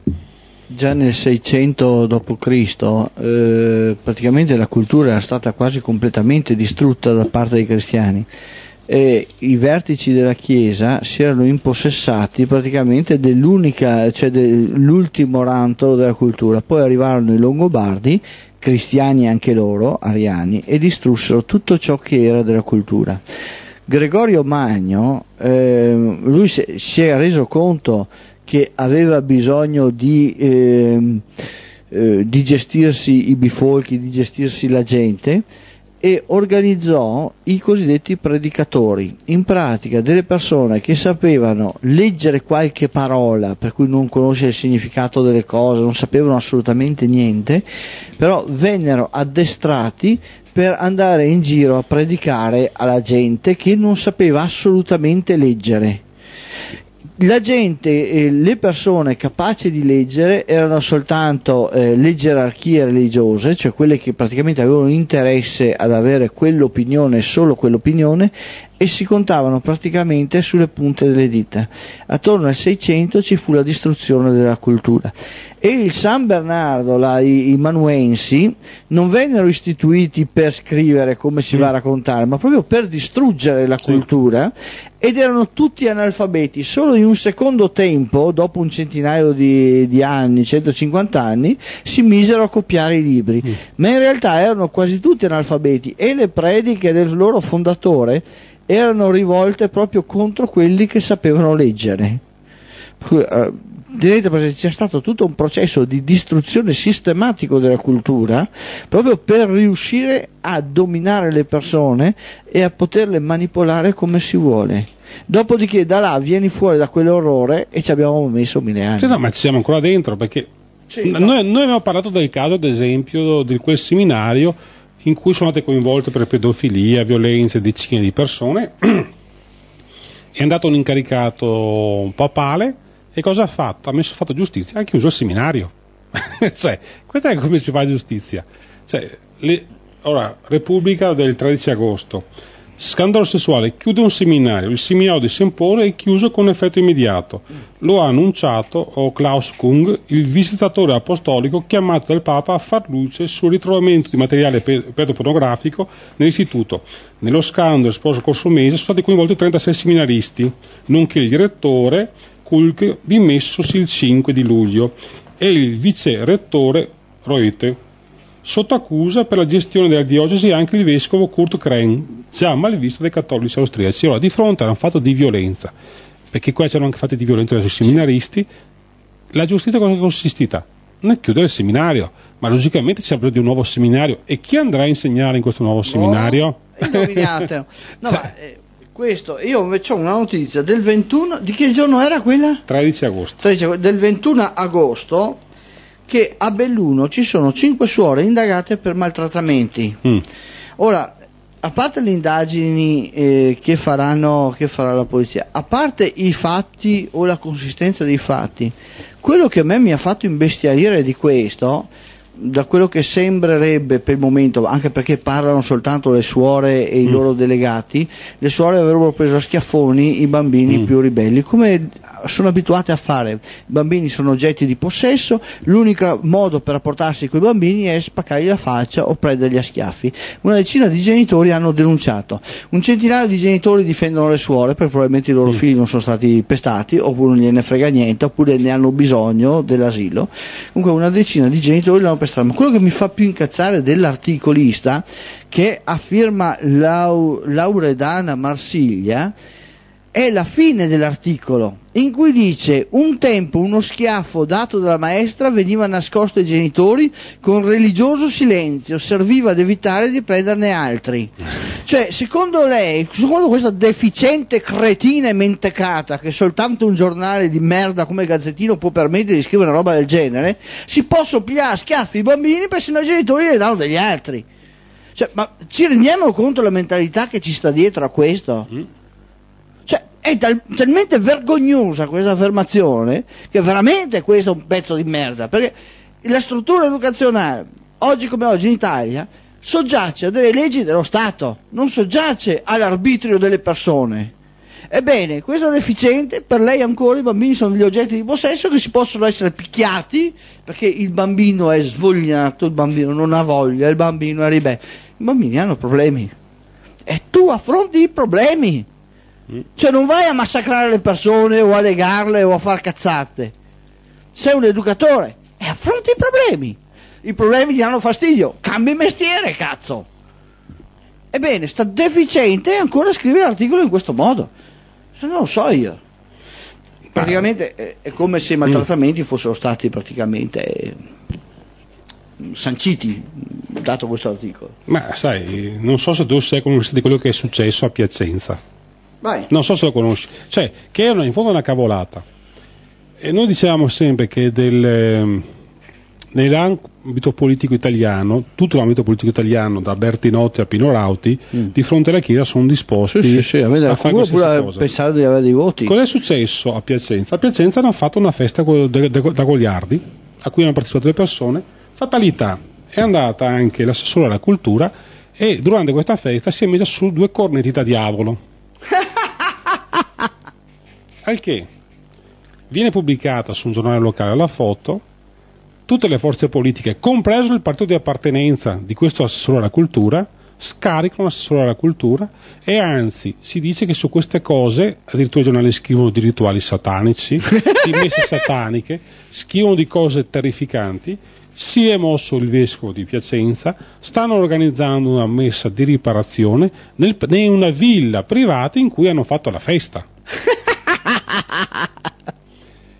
[SPEAKER 1] Già nel seicento dopo Cristo eh, praticamente la cultura era stata quasi completamente distrutta da parte dei cristiani, e i vertici della Chiesa si erano impossessati praticamente dell'unica, cioè dell'ultimo rantolo della cultura. Poi arrivarono i Longobardi, cristiani anche loro, ariani, e distrussero tutto ciò che era della cultura. Gregorio Magno, eh, lui si, si è reso conto che aveva bisogno di, eh, eh, di gestirsi i bifolchi, di gestirsi la gente, e organizzò i cosiddetti predicatori, in pratica delle persone che sapevano leggere qualche parola, per cui non conoscere il significato delle cose, non sapevano assolutamente niente, però vennero addestrati per andare in giro a predicare alla gente che non sapeva assolutamente leggere. La gente, eh, le persone capaci di leggere erano soltanto eh, le gerarchie religiose, cioè quelle che praticamente avevano interesse ad avere quell'opinione, solo quell'opinione, e si contavano praticamente sulle punte delle dita. Attorno al seicento ci fu la distruzione della cultura. E il San Bernardo, là, i, i manuensi, non vennero istituiti per scrivere come si va a raccontare, ma proprio per distruggere la cultura, ed erano tutti analfabeti. Solo in un secondo tempo, dopo un centinaio di, di anni, centocinquanta anni, si misero a copiare i libri, mm. ma in realtà erano quasi tutti analfabeti, e le prediche del loro fondatore erano rivolte proprio contro quelli che sapevano leggere. tenete presente, c'è stato tutto un processo di distruzione sistematico della cultura proprio per riuscire a dominare le persone e a poterle manipolare come si vuole. Dopodiché da là vieni fuori da quell'orrore e ci abbiamo messo mille anni.
[SPEAKER 2] Sì, no, ma ci siamo ancora dentro, perché sì, no. noi, noi abbiamo parlato del caso, ad esempio, di quel seminario in cui sono state coinvolte per pedofilia, violenze, decine di persone. È andato un incaricato papale e cosa ha fatto? Ha messo fatto giustizia, ha chiuso il seminario. Cioè, questa è come si fa giustizia. Cioè, le, ora, Repubblica del tredici agosto. Scandalo sessuale, chiude un seminario, il seminario di Sempore è chiuso con effetto immediato. Lo ha annunciato Klaus Kung, il visitatore apostolico chiamato dal Papa a far luce sul ritrovamento di materiale pedopornografico nell'istituto. Nello scandalo esposto il corso mese sono stati coinvolti trentasei seminaristi, nonché il direttore Kulk, dimessosi il cinque di luglio, e il vice rettore Reutte. Sotto accusa per la gestione della diocesi anche il vescovo Kurt Kren, già malvisto dai cattolici austriaci. Allora, di fronte a un fatto di violenza, perché qua c'erano anche fatti di violenza dai seminaristi, la giustizia cosa è consistita? Nel chiudere il seminario, ma logicamente c'è bisogno di un nuovo seminario, e chi andrà a insegnare in questo nuovo seminario?
[SPEAKER 1] Oh, indovinate. No, cioè, ma, eh, questo, io invece ho una notizia del ventuno, di che giorno era quella?
[SPEAKER 2] tredici agosto.
[SPEAKER 1] tredici, del ventuno agosto, che a Belluno ci sono cinque suore indagate per maltrattamenti. Mm. Ora, a parte le indagini eh, che faranno, che farà la polizia, a parte i fatti o la consistenza dei fatti, quello che a me mi ha fatto imbestialire di questo, da quello che sembrerebbe per il momento, anche perché parlano soltanto le suore e i mm. loro delegati, le suore avrebbero preso a schiaffoni i bambini mm. più ribelli, come sono abituate a fare. I bambini sono oggetti di possesso, l'unico modo per rapportarsi con i bambini è spaccargli la faccia o prenderli a schiaffi. Una decina di genitori hanno denunciato, un centinaio di genitori difendono le suore perché probabilmente i loro mm. figli non sono stati pestati, oppure non gliene frega niente, oppure ne hanno bisogno dell'asilo. Comunque una decina di genitori l'hanno pestato. Ma quello che mi fa più incazzare dell'articolista, che a firma Lau, Lauredana Marsiglia, è la fine dell'articolo, in cui dice: un tempo uno schiaffo dato dalla maestra veniva nascosto ai genitori, con religioso silenzio serviva ad evitare di prenderne altri. Cioè, secondo lei, secondo questa deficiente cretina e mentecata che soltanto un giornale di merda come il Gazzettino può permettere di scrivere una roba del genere, si possono pigliare a schiaffi i bambini perché sennò i genitori ne danno degli altri. Cioè, ma ci rendiamo conto la mentalità che ci sta dietro a questo? Mm. Cioè, è tal- talmente vergognosa questa affermazione che veramente questo è un pezzo di merda, perché la struttura educazionale, oggi come oggi in Italia, soggiace a delle leggi dello Stato, non soggiace all'arbitrio delle persone. Ebbene, questo è deficiente, per lei ancora i bambini sono degli oggetti di possesso che si possono essere picchiati, perché il bambino è svogliato, il bambino non ha voglia, il bambino è ribelle. I bambini hanno problemi e tu affronti i problemi. Cioè non vai a massacrare le persone o a legarle o a far cazzate. Sei un educatore e affronti i problemi. I problemi ti danno fastidio, cambi mestiere, cazzo. Ebbene, sta deficiente ancora scrivere l'articolo in questo modo. Se non lo so io. Praticamente è, è come se i maltrattamenti fossero stati praticamente eh, sanciti, dato questo articolo.
[SPEAKER 2] Ma sai, non so se tu sei conosciuto di quello che è successo a Piacenza.
[SPEAKER 1] Vai.
[SPEAKER 2] Non so se lo conosci, cioè che è una, in fondo una cavolata, e noi dicevamo sempre che del, nell'ambito politico italiano, tutto l'ambito politico italiano, da Bertinotti a Pino Rauti, mm. di fronte alla Chiesa sono disposti
[SPEAKER 1] sì, sì, sì, a, a fare questa cosa. Pensare di avere dei voti.
[SPEAKER 2] Cosa è successo a Piacenza? A Piacenza hanno fatto una festa da goliardi a cui hanno partecipato le persone. Fatalità, è andata anche l'assessore alla cultura e durante questa festa si è messa su due cornetti da diavolo. Al che viene pubblicata su un giornale locale la foto, tutte le forze politiche, compreso il partito di appartenenza di questo assessore alla cultura, scaricano l'assessore alla cultura, e anzi si dice che su queste cose addirittura i giornali scrivono di rituali satanici, di messe sataniche, scrivono di cose terrificanti. Si è mosso il vescovo di Piacenza, stanno organizzando una messa di riparazione nel, in una villa privata in cui hanno fatto la festa.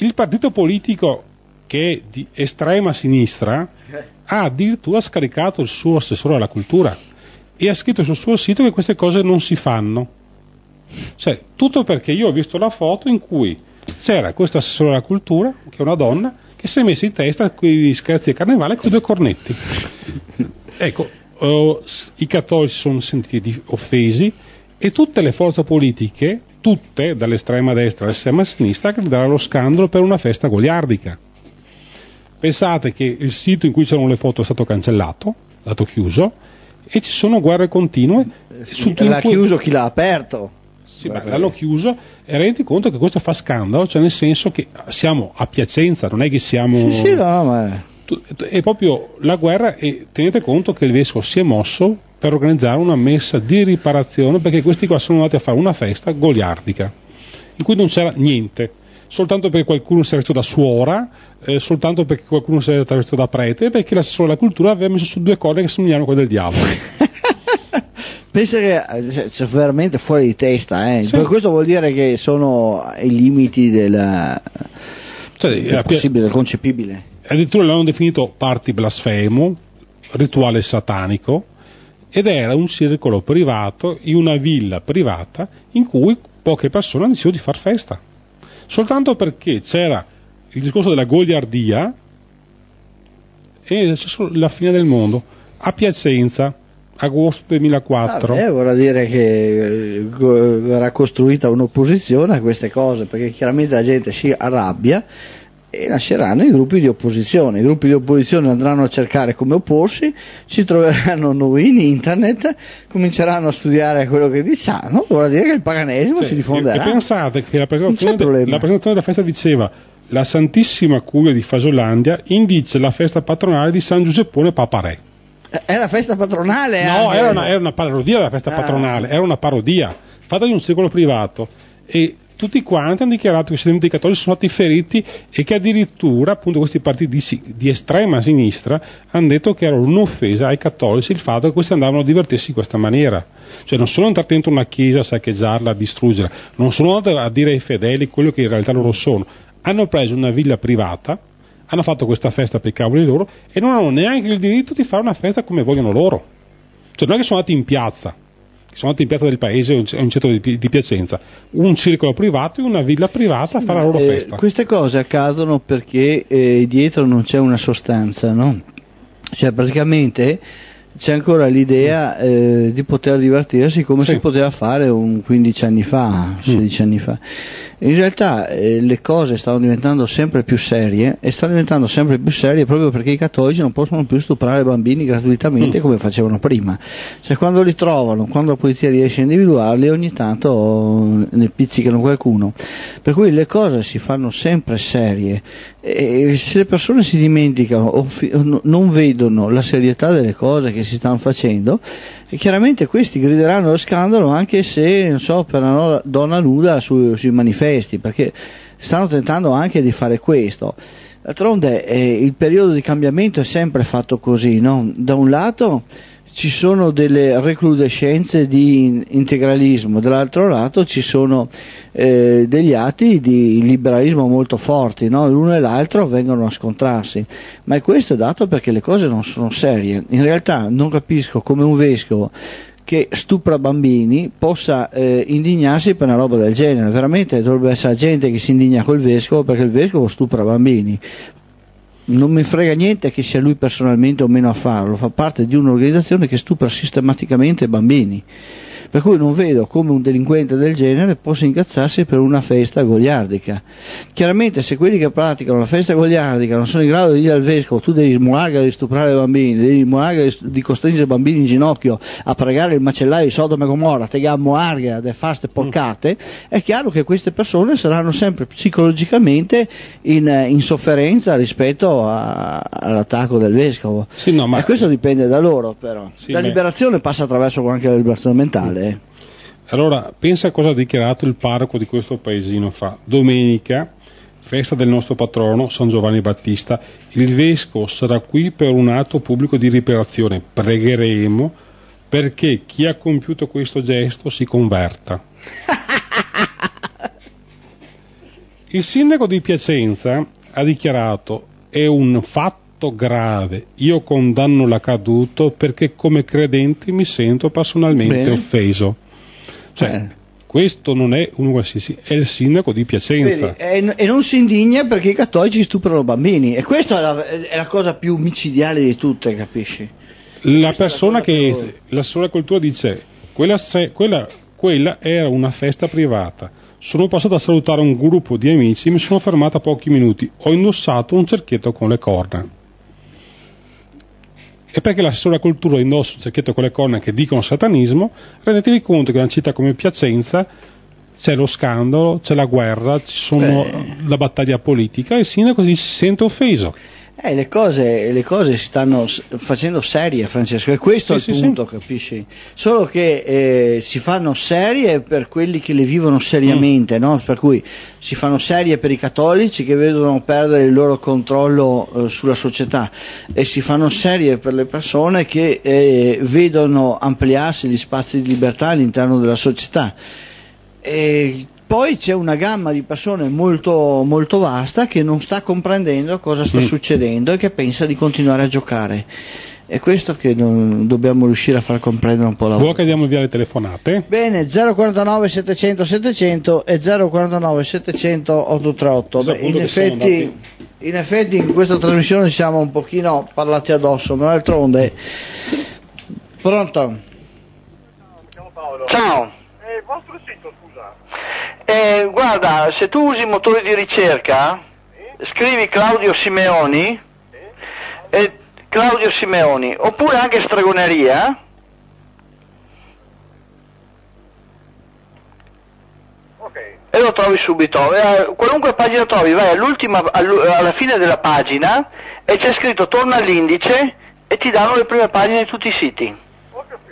[SPEAKER 2] il partito politico che è di estrema sinistra ha addirittura scaricato il suo assessore alla cultura e ha scritto sul suo sito che queste cose non si fanno. Cioè, tutto perché io ho visto la foto in cui c'era questo assessore alla cultura, che è una donna, che si è messa in testa quei scherzi di carnevale con due cornetti. Ecco, uh, i cattolici sono sentiti offesi e tutte le forze politiche, tutte, dall'estrema destra all'estrema sinistra, grideranno allo scandalo per una festa goliardica. Pensate che il sito in cui c'erano le foto è stato cancellato, è stato chiuso, e ci sono guerre continue.
[SPEAKER 1] Sì, l'ha cui... chiuso chi l'ha aperto.
[SPEAKER 2] Sì, ma l'hanno chiuso e rendi conto che questo fa scandalo, cioè nel senso che siamo a Piacenza, non è che siamo...
[SPEAKER 1] Sì, sì, no, ma...
[SPEAKER 2] È proprio la guerra e tenete conto che il vescovo si è mosso per organizzare una messa di riparazione perché questi qua sono andati a fare una festa goliardica in cui non c'era niente, soltanto perché qualcuno si è vestito da suora, eh, soltanto perché qualcuno si è vestito da prete e perché l'assessore alla cultura aveva messo su due corde che somigliavano quelle del diavolo.
[SPEAKER 1] Pensa che c'è veramente fuori di testa, eh.
[SPEAKER 2] Sì.
[SPEAKER 1] Questo vuol dire che sono ai limiti del,
[SPEAKER 2] cioè,
[SPEAKER 1] del possibile, del concepibile.
[SPEAKER 2] Addirittura l'hanno definito party blasfemo, rituale satanico, ed era un circolo privato in una villa privata in cui poche persone hanno deciso di far festa, soltanto perché c'era il discorso della goliardia e c'è solo la fine del mondo a Piacenza, agosto duemilaquattro.
[SPEAKER 1] Vabbè, vorrà dire che verrà costruita un'opposizione a queste cose, perché chiaramente la gente si arrabbia e nasceranno i gruppi di opposizione. I gruppi di opposizione andranno a cercare come opporsi, si troveranno noi in internet, cominceranno a studiare quello che diciamo, vorrà dire che il paganesimo
[SPEAKER 2] cioè,
[SPEAKER 1] si diffonderà.
[SPEAKER 2] E, e pensate che la presentazione, de, la presentazione della festa diceva: la Santissima Curia di Fasolandia indice la festa patronale di San Giuseppone Papa Re.
[SPEAKER 1] È la festa patronale?
[SPEAKER 2] No,
[SPEAKER 1] anche.
[SPEAKER 2] era una, era una parodia della festa ah. patronale, era una parodia fatta di un circolo privato e tutti quanti hanno dichiarato che i sedimenti cattolici sono stati feriti e che addirittura appunto questi partiti di, di estrema sinistra hanno detto che era un'offesa ai cattolici il fatto che questi andavano a divertirsi in questa maniera. Cioè non sono entrati dentro una chiesa a saccheggiarla, a distruggerla, non sono andati a dire ai fedeli quello che in realtà loro sono, hanno preso una villa privata, hanno fatto questa festa per i cavoli loro e non hanno neanche il diritto di fare una festa come vogliono loro. Cioè non è che sono andati in piazza, sono andati in piazza del paese o in un centro di, di Piacenza, un circolo privato e una villa privata a fare la loro
[SPEAKER 1] eh,
[SPEAKER 2] festa.
[SPEAKER 1] Queste cose accadono perché eh, dietro non c'è una sostanza, no? Cioè praticamente c'è ancora l'idea eh, di poter divertirsi come sì. si poteva fare un quindici anni fa, sedici mm. anni fa. In realtà eh, le cose stanno diventando sempre più serie e stanno diventando sempre più serie proprio perché i cattolici non possono più stuprare bambini gratuitamente mm. come facevano prima. Cioè quando li trovano, quando la polizia riesce a individuarli, ogni tanto ne pizzicano qualcuno. Per cui le cose si fanno sempre serie e se le persone si dimenticano o, fi- o non vedono la serietà delle cose che si stanno facendo, e chiaramente questi grideranno lo scandalo anche se, non so, per una donna nuda su, sui manifesti, perché stanno tentando anche di fare questo. D'altronde eh, il periodo di cambiamento è sempre fatto così, no? Da un lato ci sono delle recrudescenze di integralismo, dall'altro lato ci sono eh, degli atti di liberalismo molto forti, no? L'uno e l'altro vengono a scontrarsi, ma questo è dato perché le cose non sono serie. In realtà non capisco come un vescovo che stupra bambini possa eh, indignarsi per una roba del genere. Veramente dovrebbe essere gente che si indigna col vescovo perché il vescovo stupra bambini. Non mi frega niente che sia lui personalmente o meno a farlo, fa parte di un'organizzazione che stupra sistematicamente bambini, per cui non vedo come un delinquente del genere possa incazzarsi per una festa goliardica. Chiaramente se quelli che praticano la festa goliardica non sono in grado di dire al vescovo tu devi smuagare di stuprare bambini, devi smuagare di costringere bambini in ginocchio a pregare il macellaio di Sodoma e Gomorra, te gammuarga de faste porcate, è chiaro che queste persone saranno sempre psicologicamente in, in sofferenza rispetto a, all'attacco del vescovo.
[SPEAKER 2] Sì, no, ma...
[SPEAKER 1] E questo dipende da loro però. Sì, la liberazione passa attraverso anche la liberazione mentale.
[SPEAKER 2] Allora, pensa a cosa ha dichiarato il parroco di questo paesino fa. Domenica, festa del nostro patrono, San Giovanni Battista, il vescovo sarà qui per un atto pubblico di riparazione. Pregheremo perché chi ha compiuto questo gesto si converta. Il sindaco di Piacenza ha dichiarato: è un fatto grave, io condanno l'accaduto perché come credente mi sento personalmente Bene. offeso. Cioè, eh. questo non è uno qualsiasi, è il sindaco di Piacenza.
[SPEAKER 1] Vedi, e, e non si indigna perché i cattolici stuprano bambini, e questa è la, è la cosa più micidiale di tutte, capisci?
[SPEAKER 2] La persona che, più... la sola cultura dice, quella, se, quella, quella era una festa privata, sono passato a salutare un gruppo di amici, mi sono fermato a pochi minuti, ho indossato un cerchietto con le corna. E perché la sola cultura indossa un cerchietto con le corna che dicono satanismo, rendetevi conto che in una città come Piacenza c'è lo scandalo, c'è la guerra, ci sono Beh. la battaglia politica e il sindaco si sente offeso.
[SPEAKER 1] Eh, le cose, le cose si stanno facendo serie, Francesco, e questo sì, è il sì, punto, sì. capisci? Solo che eh, si fanno serie per quelli che le vivono seriamente, mm. no? Per cui si fanno serie per i cattolici che vedono perdere il loro controllo eh, sulla società, e si fanno serie per le persone che eh, vedono ampliarsi gli spazi di libertà all'interno della società. E poi c'è una gamma di persone molto, molto vasta che non sta comprendendo cosa sta mm. succedendo e che pensa di continuare a giocare. È questo che non, dobbiamo riuscire a far comprendere un po' la
[SPEAKER 2] Vuoi che diamo via le telefonate?
[SPEAKER 1] Bene, zero quarantanove settecento settecento e zero quarantanove settecento ottocentotrentotto. Beh, in, effetti, in effetti in questa trasmissione ci siamo un pochino parlati addosso, ma d'altronde... Pronto?
[SPEAKER 3] Mi chiamo Paolo.
[SPEAKER 1] Ciao.
[SPEAKER 3] Eh, il vostro sito, scusa.
[SPEAKER 1] Eh, guarda, se tu usi motori di ricerca, sì? scrivi Claudio Simeoni, sì? e Claudio Simeoni, oppure anche Stregoneria,
[SPEAKER 3] okay.
[SPEAKER 1] e lo trovi subito. Eh, qualunque pagina trovi, vai all'ultima, alla fine della pagina e c'è scritto torna all'indice e ti danno le prime pagine di tutti i siti.
[SPEAKER 3] Ho capito.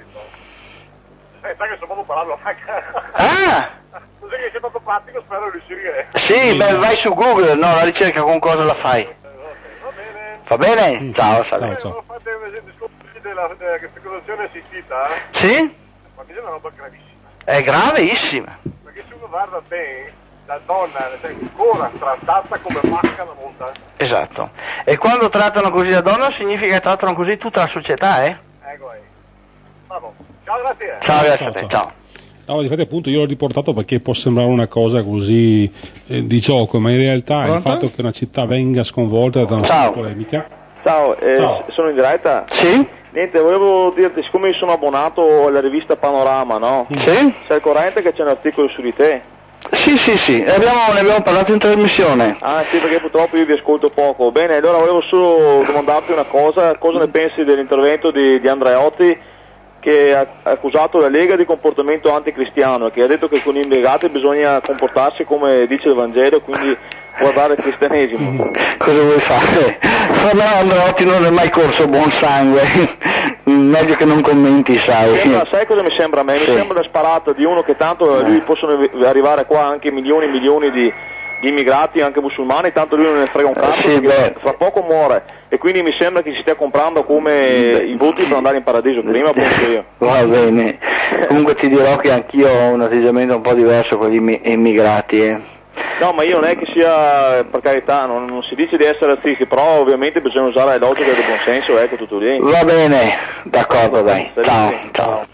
[SPEAKER 3] Eh, sai che sono proprio parlando anche.
[SPEAKER 1] Ah!
[SPEAKER 3] Così che sei proprio pratico, spero di riuscire.
[SPEAKER 1] Sì, beh, vai su Google, no, la ricerca con cosa la fai?
[SPEAKER 3] Va bene.
[SPEAKER 1] Va bene?
[SPEAKER 2] Mm.
[SPEAKER 1] Ciao,
[SPEAKER 2] ciao, ciao.
[SPEAKER 3] Fate un discorso della, della speculazione assistita?
[SPEAKER 1] Sì?
[SPEAKER 3] Ma mi sembra una roba gravissima.
[SPEAKER 1] È gravissima.
[SPEAKER 3] Perché se uno guarda bene, la donna è ancora trattata come vacca una volta.
[SPEAKER 1] Esatto. E quando trattano così la donna significa che trattano così tutta la società, eh?
[SPEAKER 3] Ecco ahí. Bravo. Ciao, grazie.
[SPEAKER 1] Ciao, grazie a te, ciao.
[SPEAKER 2] No, difatti appunto io l'ho riportato perché può sembrare una cosa così eh, di gioco, ma in realtà Pronto? il fatto che una città venga sconvolta da una
[SPEAKER 1] Ciao.
[SPEAKER 2] polemica.
[SPEAKER 4] Ciao, eh,
[SPEAKER 2] Ciao,
[SPEAKER 4] sono in diretta?
[SPEAKER 1] Sì?
[SPEAKER 4] Niente, volevo dirti, siccome io sono abbonato alla rivista Panorama, no?
[SPEAKER 1] Sì?
[SPEAKER 4] Sei al corrente che c'è un articolo su di te?
[SPEAKER 1] Sì, sì, sì, abbiamo, ne abbiamo parlato in trasmissione.
[SPEAKER 4] Ah sì, perché purtroppo io vi ascolto poco. Bene, allora volevo solo domandarti una cosa, cosa ne pensi dell'intervento di, di Andreotti, che ha accusato la Lega di comportamento anticristiano, che ha detto che con gli immigrati bisogna comportarsi come dice il Vangelo, quindi guardare il cristianesimo.
[SPEAKER 1] Cosa vuoi fare? No, Andreotti non è mai corso buon sangue, meglio che non commenti, sai.
[SPEAKER 4] Sembra, sai cosa mi sembra a me? Mi
[SPEAKER 1] sì.
[SPEAKER 4] sembra la sparata di uno che tanto eh. lui possono arrivare qua anche milioni e milioni di, di immigrati, anche musulmani, tanto lui non ne frega un cazzo,
[SPEAKER 1] sì,
[SPEAKER 4] fra poco muore. E quindi mi sembra che si stia comprando come i voti per andare in paradiso, prima penso io.
[SPEAKER 1] Va bene, comunque ti dirò che anch'io ho un atteggiamento un po' diverso con gli immigrati, eh.
[SPEAKER 4] No, ma io non è che sia, per carità, non, non si dice di essere razzisti, però ovviamente bisogna usare la logica del buonsenso, ecco, tutto lì.
[SPEAKER 1] Va bene, d'accordo, dai, ciao, ciao.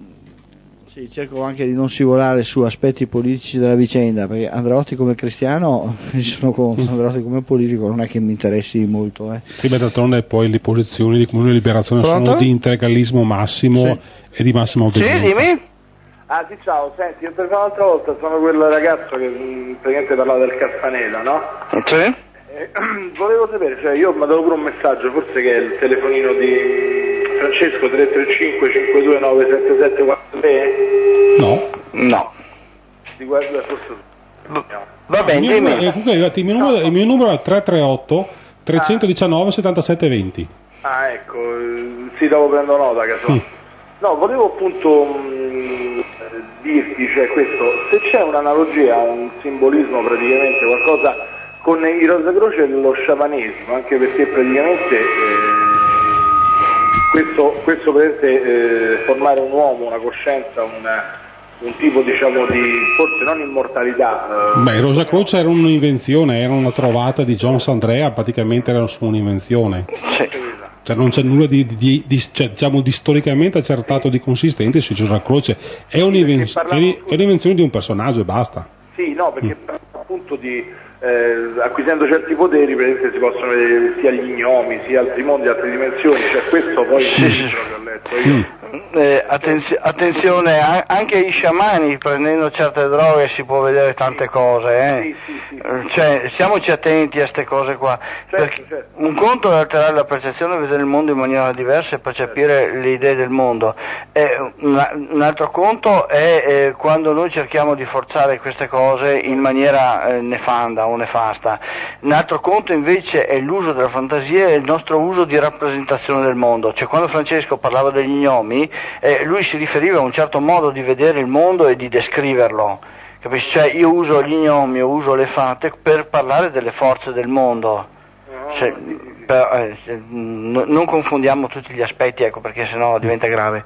[SPEAKER 1] Sì, cerco anche di non scivolare su aspetti politici della vicenda, perché Andreotti come cristiano ci sono contro, Andreotti come politico non è che mi interessi molto. Eh.
[SPEAKER 2] Sì, ma d'altronde poi le posizioni di Comune Liberazione Pronto? sono di integralismo massimo sì. e di massima obbedienza.
[SPEAKER 1] Sì, dimmi.
[SPEAKER 3] Ah sì, ciao, senti, io per l'altra volta sono quel ragazzo che praticamente parlava del Castaneda, no?
[SPEAKER 1] Sì.
[SPEAKER 3] Eh, volevo sapere, cioè io ho mandato pure un messaggio, forse che è il telefonino di Francesco, tre tre cinque cinque due nove sette sette quattro tre?
[SPEAKER 2] No.
[SPEAKER 1] No.
[SPEAKER 3] Di guarda forse...
[SPEAKER 1] No. Va bene,
[SPEAKER 2] il
[SPEAKER 1] dimmi.
[SPEAKER 2] Numero, comunque, il, mio numero, il mio numero è tre tre otto tre uno nove sette sette due zero.
[SPEAKER 3] Ah, ecco, sì, dopo prendo nota, caso. Mm. No, volevo appunto mh, dirti, cioè questo, se c'è un'analogia, un simbolismo praticamente, qualcosa con i Rosacroce dello sciamanesimo, anche perché praticamente eh, questo, questo praticamente, eh, formare un uomo, una coscienza, una, un tipo diciamo di forse non immortalità.
[SPEAKER 2] Eh. Beh, Rosa Croce era un'invenzione, era una trovata di Jones Andrea, praticamente era solo un'invenzione.
[SPEAKER 1] Sì.
[SPEAKER 2] Cioè non c'è nulla di, di, di cioè, diciamo di storicamente accertato di consistente su Rosa Croce, è, un'inven- parlavo... è un'invenzione di un personaggio e basta.
[SPEAKER 3] Sì, no, perché mm. appunto di eh, acquisendo certi poteri, per esempio, si possono vedere sia gli gnomi, sia altri mondi, altre dimensioni, cioè questo poi sì, sì. Ho letto io. Mm.
[SPEAKER 1] Eh, attenzio- attenzione, a- anche i sciamani prendendo certe droghe si può vedere tante cose, eh?
[SPEAKER 3] Sì, sì, sì, sì.
[SPEAKER 1] Cioè, stiamoci attenti a queste cose qua,
[SPEAKER 3] certo, certo.
[SPEAKER 1] Un conto è alterare la percezione, vedere il mondo in maniera diversa e percepire certo. le idee del mondo, e un, un altro conto è eh, quando noi cerchiamo di forzare queste cose in maniera eh, nefanda o nefasta. Un altro conto invece è l'uso della fantasia e il nostro uso di rappresentazione del mondo, cioè quando Francesco parlava degli gnomi, Eh, lui si riferiva a un certo modo di vedere il mondo e di descriverlo, capisci? Cioè io uso gli gnomi, io uso le fate per parlare delle forze del mondo, cioè, per, eh, n- non confondiamo tutti gli aspetti, ecco, perché sennò diventa grave.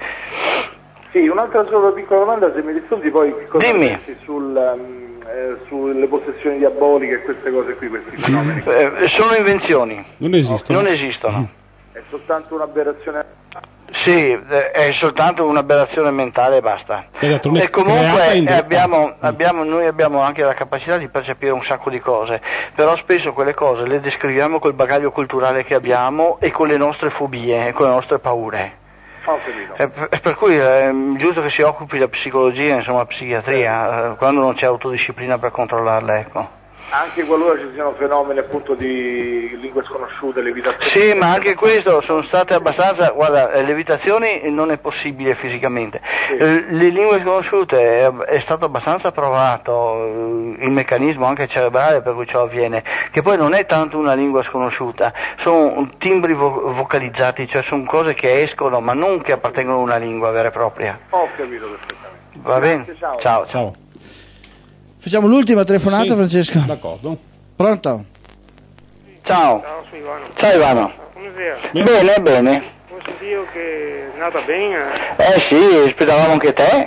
[SPEAKER 3] Sì, un'altra solo piccola domanda, se mi rispondi poi che cosa
[SPEAKER 1] Dimmi.
[SPEAKER 3] pensi sul, um, eh, sulle possessioni diaboliche e queste cose qui, questi fenomeni?
[SPEAKER 1] Eh, sono invenzioni,
[SPEAKER 2] non esistono,
[SPEAKER 1] non esistono.
[SPEAKER 3] È soltanto un'aberrazione?
[SPEAKER 1] Sì, è soltanto un'aberrazione mentale e basta.
[SPEAKER 2] Esatto,
[SPEAKER 1] e comunque
[SPEAKER 2] in...
[SPEAKER 1] abbiamo, abbiamo, noi abbiamo anche la capacità di percepire un sacco di cose, però spesso quelle cose le descriviamo col bagaglio culturale che abbiamo e con le nostre fobie e con le nostre paure.
[SPEAKER 3] Ho capito.
[SPEAKER 1] È per, è per cui è giusto che si occupi la psicologia, insomma la psichiatria, eh, quando non c'è autodisciplina per controllarla, ecco.
[SPEAKER 3] Anche qualora ci siano fenomeni appunto di lingue sconosciute, levitazioni.
[SPEAKER 1] Sì, ma anche questo sono state abbastanza, guarda, levitazioni non è possibile fisicamente. Sì. Le lingue sconosciute è, è stato abbastanza provato il meccanismo anche cerebrale per cui ciò avviene, che poi non è tanto una lingua sconosciuta, sono timbri vo- vocalizzati, cioè sono cose che escono ma non che appartengono a una lingua vera e propria.
[SPEAKER 3] Ho capito perfettamente.
[SPEAKER 1] Va bene?
[SPEAKER 3] Ciao.
[SPEAKER 1] Ciao.
[SPEAKER 2] Ciao.
[SPEAKER 1] Facciamo l'ultima telefonata, sì, Francesco.
[SPEAKER 2] D'accordo.
[SPEAKER 1] Pronto? Ciao.
[SPEAKER 5] Ciao, sono Ivano.
[SPEAKER 1] Ciao Ivano.
[SPEAKER 5] Buonasera.
[SPEAKER 1] Bene, bene.
[SPEAKER 5] Ho sentito che è andata bene.
[SPEAKER 1] Eh sì, aspettavamo anche te.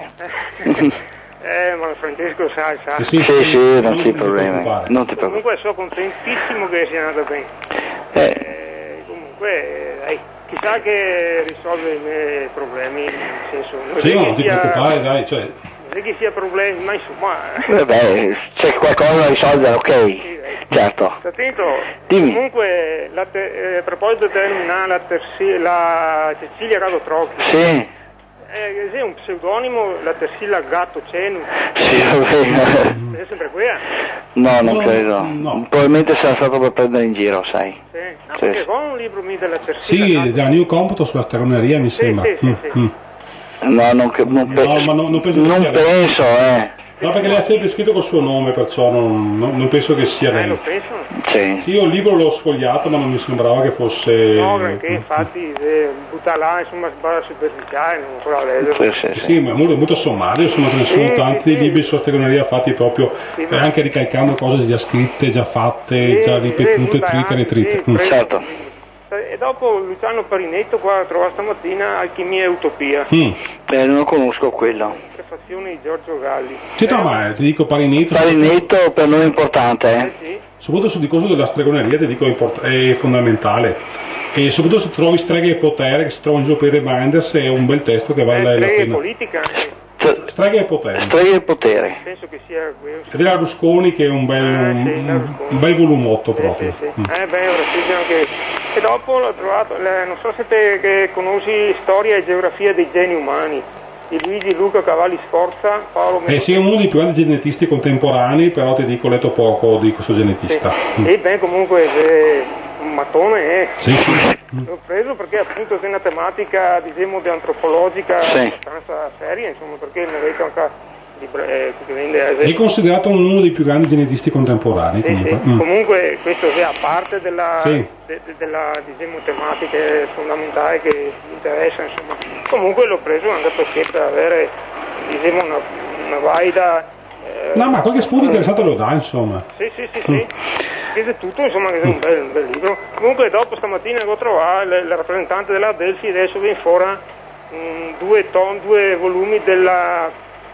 [SPEAKER 5] eh, ma Francesco sai, sa.
[SPEAKER 1] Sì, sì, sì, sì, non ti problemi. Non ti preoccupare.
[SPEAKER 5] Comunque sono contentissimo che sia andata bene.
[SPEAKER 1] Eh.
[SPEAKER 5] Eh, comunque, dai, chissà che risolve i miei problemi, nel senso... Non
[SPEAKER 2] sì, non ti
[SPEAKER 5] sia...
[SPEAKER 2] preoccupare, dai, cioè...
[SPEAKER 5] Non è che sia problemi, ma insomma...
[SPEAKER 1] Vabbè, c'è qualcosa da risolvere, ok, sì, certo.
[SPEAKER 5] Attento,
[SPEAKER 1] dimmi.
[SPEAKER 5] Comunque, la te, eh, a proposito terminale, la, terzi, la Cecilia Radotrocchi.
[SPEAKER 1] Sì.
[SPEAKER 5] Eh, è un pseudonimo, la Tersilla Gatto Cenu.
[SPEAKER 1] Sì, va bene.
[SPEAKER 5] È sempre quella?
[SPEAKER 1] No, non
[SPEAKER 2] no,
[SPEAKER 1] credo.
[SPEAKER 2] No.
[SPEAKER 1] Probabilmente sarà stato per prendere in giro, sai.
[SPEAKER 5] Sì. No,
[SPEAKER 1] sì.
[SPEAKER 5] Perché con un libro mi della Tersilla
[SPEAKER 2] Sì,
[SPEAKER 5] Gatto.
[SPEAKER 2] da New Computo sulla stregoneria mi
[SPEAKER 5] sì,
[SPEAKER 2] sembra.
[SPEAKER 5] Sì, sì,
[SPEAKER 2] mm,
[SPEAKER 5] sì.
[SPEAKER 2] Mm.
[SPEAKER 1] No, non, non, pe-
[SPEAKER 2] no, ma non, non penso,
[SPEAKER 1] non penso eh.
[SPEAKER 2] No, perché lei ha sempre scritto col suo nome, perciò non, non, non penso che sia lei.
[SPEAKER 5] Eh, lo penso?
[SPEAKER 1] Sì.
[SPEAKER 2] Sì, io il libro l'ho sfogliato, ma non mi sembrava che fosse...
[SPEAKER 5] No, perché infatti eh, butta là, insomma, si parla superficiale, non ancora leggere.
[SPEAKER 2] Sì, sì, sì, ma è molto, molto sommario, insomma, ce ne sono
[SPEAKER 5] sì,
[SPEAKER 2] tanti
[SPEAKER 5] sì,
[SPEAKER 2] libri
[SPEAKER 5] sì.
[SPEAKER 2] sulla stregoneria fatti proprio,
[SPEAKER 5] sì,
[SPEAKER 2] ma... anche ricalcando cose già scritte, già fatte,
[SPEAKER 5] sì,
[SPEAKER 2] già ripetute,
[SPEAKER 5] sì,
[SPEAKER 2] trite e trite.
[SPEAKER 5] Sì,
[SPEAKER 2] mm.
[SPEAKER 1] Certo.
[SPEAKER 5] E dopo Luciano Parinetto qua ho trovato stamattina Alchimia e Utopia.
[SPEAKER 2] Mm.
[SPEAKER 1] Eh, non lo conosco quello.
[SPEAKER 5] Prefazione di Giorgio Galli.
[SPEAKER 2] Sì, no, ma ti dico Parinetto...
[SPEAKER 1] Parinetto per noi è importante, eh?
[SPEAKER 5] Eh sì.
[SPEAKER 2] Soprattutto sul discorso della stregoneria, ti dico, è, import- è fondamentale. E soprattutto se trovi Streghe e Potere, che si trova in giro per i Reminders, è un bel testo che vale
[SPEAKER 5] eh,
[SPEAKER 2] la
[SPEAKER 5] Streghe
[SPEAKER 2] pena.
[SPEAKER 5] politica anche.
[SPEAKER 2] Streghe e Potere.
[SPEAKER 1] Streghe e Potere.
[SPEAKER 5] Penso che sia quello.
[SPEAKER 2] Ed è la Rusconi, che è un bel,
[SPEAKER 5] Ah, sì,
[SPEAKER 2] un, un bel volumotto
[SPEAKER 5] sì,
[SPEAKER 2] proprio.
[SPEAKER 5] Sì, sì.
[SPEAKER 2] Mm.
[SPEAKER 5] Eh beh, ora sì, anche... E dopo l'ho trovato, le, non so se te che conosci Storia e Geografia dei Geni Umani, di Luigi Luca Cavalli Sforza, Paolo
[SPEAKER 2] Eh sì, è uno dei più grandi genetisti contemporanei, però ti dico, ho letto poco di questo genetista.
[SPEAKER 5] Sì.
[SPEAKER 2] Mm.
[SPEAKER 5] E beh, comunque è un mattone, eh.
[SPEAKER 2] Sì, sì.
[SPEAKER 5] L'ho preso perché appunto è una tematica, diciamo, di antropologica
[SPEAKER 1] sì.
[SPEAKER 5] abbastanza seria, insomma, perché ne vedo anche di, eh, che vende,
[SPEAKER 2] è considerato uno dei più grandi genetisti contemporanei.
[SPEAKER 5] Sì,
[SPEAKER 2] comunque.
[SPEAKER 5] sì.
[SPEAKER 2] Mm.
[SPEAKER 5] Comunque questo è a parte della,
[SPEAKER 2] sì.
[SPEAKER 5] de, de, della diciamo, tematica fondamentale che mi interessa, insomma. Comunque l'ho preso anche perché per avere diciamo, una, una valida... Eh,
[SPEAKER 2] no, ma qualche spunto interessante lo dà, insomma.
[SPEAKER 5] Sì, sì, sì, sì. Questo è tutto, insomma, che è un bel, un bel libro. Comunque dopo stamattina ho trovato il rappresentante della Delphi, adesso viene fuori mh, due, ton, due volumi della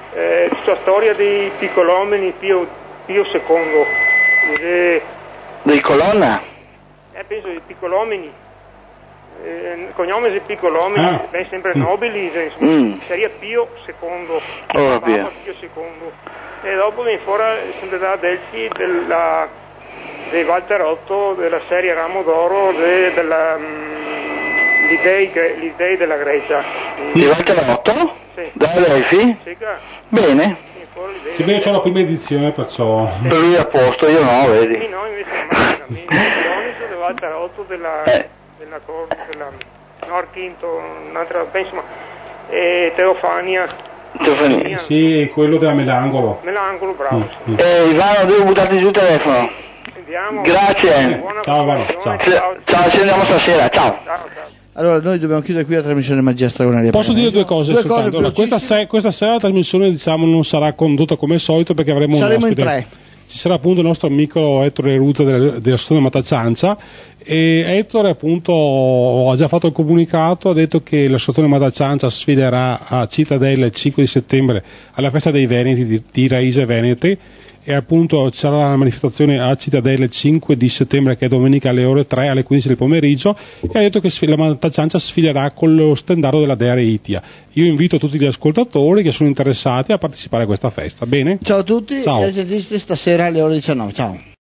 [SPEAKER 5] eh, questa storia dei piccolomeni Pio, Pio secondo, eh,
[SPEAKER 6] Dei Colonna?
[SPEAKER 5] eh, penso dei piccolomeni, eh, il cognome è piccolomeni,
[SPEAKER 2] Ah.
[SPEAKER 5] beh, sempre
[SPEAKER 2] Mm.
[SPEAKER 5] nobili, insomma,
[SPEAKER 6] Mm.
[SPEAKER 5] seria Pio secondo,
[SPEAKER 6] Oh,
[SPEAKER 5] Papa
[SPEAKER 6] Pio.
[SPEAKER 5] Pio secondo, e dopo viene fuori sempre da Delfi della, dei Valterotto, della serie Ramo d'Oro, de, della, mm, gli, dei, gre- gli dei della Grecia.
[SPEAKER 6] Di Valterotto?
[SPEAKER 5] Sì.
[SPEAKER 6] Da Delfi?
[SPEAKER 5] Sì, che
[SPEAKER 6] Bene.
[SPEAKER 5] viene fuori gli dei
[SPEAKER 2] Sì,
[SPEAKER 5] della
[SPEAKER 2] bene, c'è la prima edizione, perciò...
[SPEAKER 6] Per lui a posto, io no,
[SPEAKER 5] Sì,
[SPEAKER 6] vedi.
[SPEAKER 5] no, invece la macchina, mi Dioniso del Valterotto della,
[SPEAKER 6] Eh.
[SPEAKER 5] della, cor- della no, Archinto, un'altra, penso, ma, e Teofania,
[SPEAKER 6] Stefania.
[SPEAKER 2] Sì, quello della Melangolo.
[SPEAKER 5] Melangolo, bravo.
[SPEAKER 2] Mm,
[SPEAKER 5] Sì.
[SPEAKER 2] mm.
[SPEAKER 6] Eh, Ivano, devo buttarti giù il telefono.
[SPEAKER 5] Andiamo.
[SPEAKER 6] Grazie.
[SPEAKER 5] Buona
[SPEAKER 2] Ciao, Ivano,
[SPEAKER 5] continuazione,
[SPEAKER 6] Ci-
[SPEAKER 5] ciao.
[SPEAKER 6] Ciao, ci vediamo stasera, ciao.
[SPEAKER 5] Ciao, ciao.
[SPEAKER 1] Allora, noi dobbiamo chiudere qui la trasmissione Magia Straordinaria.
[SPEAKER 2] Posso dire due cose
[SPEAKER 1] Due
[SPEAKER 2] soltanto?
[SPEAKER 1] cose
[SPEAKER 2] Allora, questa,
[SPEAKER 1] velocissime.
[SPEAKER 2] se- questa sera la trasmissione diciamo non sarà condotta come al solito perché avremo un
[SPEAKER 1] Saremo in
[SPEAKER 2] ospite.
[SPEAKER 1] tre.
[SPEAKER 2] Ci sarà appunto il nostro amico Ettore Ruta della- dell'associazione Mataciancia e Ettore appunto ha già fatto il comunicato, ha detto che l'associazione Mataciancia sfiderà a Cittadella il cinque di settembre alla festa dei Veneti di, di Raise Venete e appunto ci sarà una manifestazione a Cittadella il cinque di settembre che è domenica alle ore tre alle quindici del pomeriggio e ha detto che sfi- la Mataciancia sfilerà con lo stendardo della Dea Reitia. Io invito tutti gli ascoltatori che sono interessati a partecipare a questa festa. Bene?
[SPEAKER 1] Ciao a tutti,
[SPEAKER 2] Ciao.
[SPEAKER 1] e stasera alle ore diciannove. Ciao.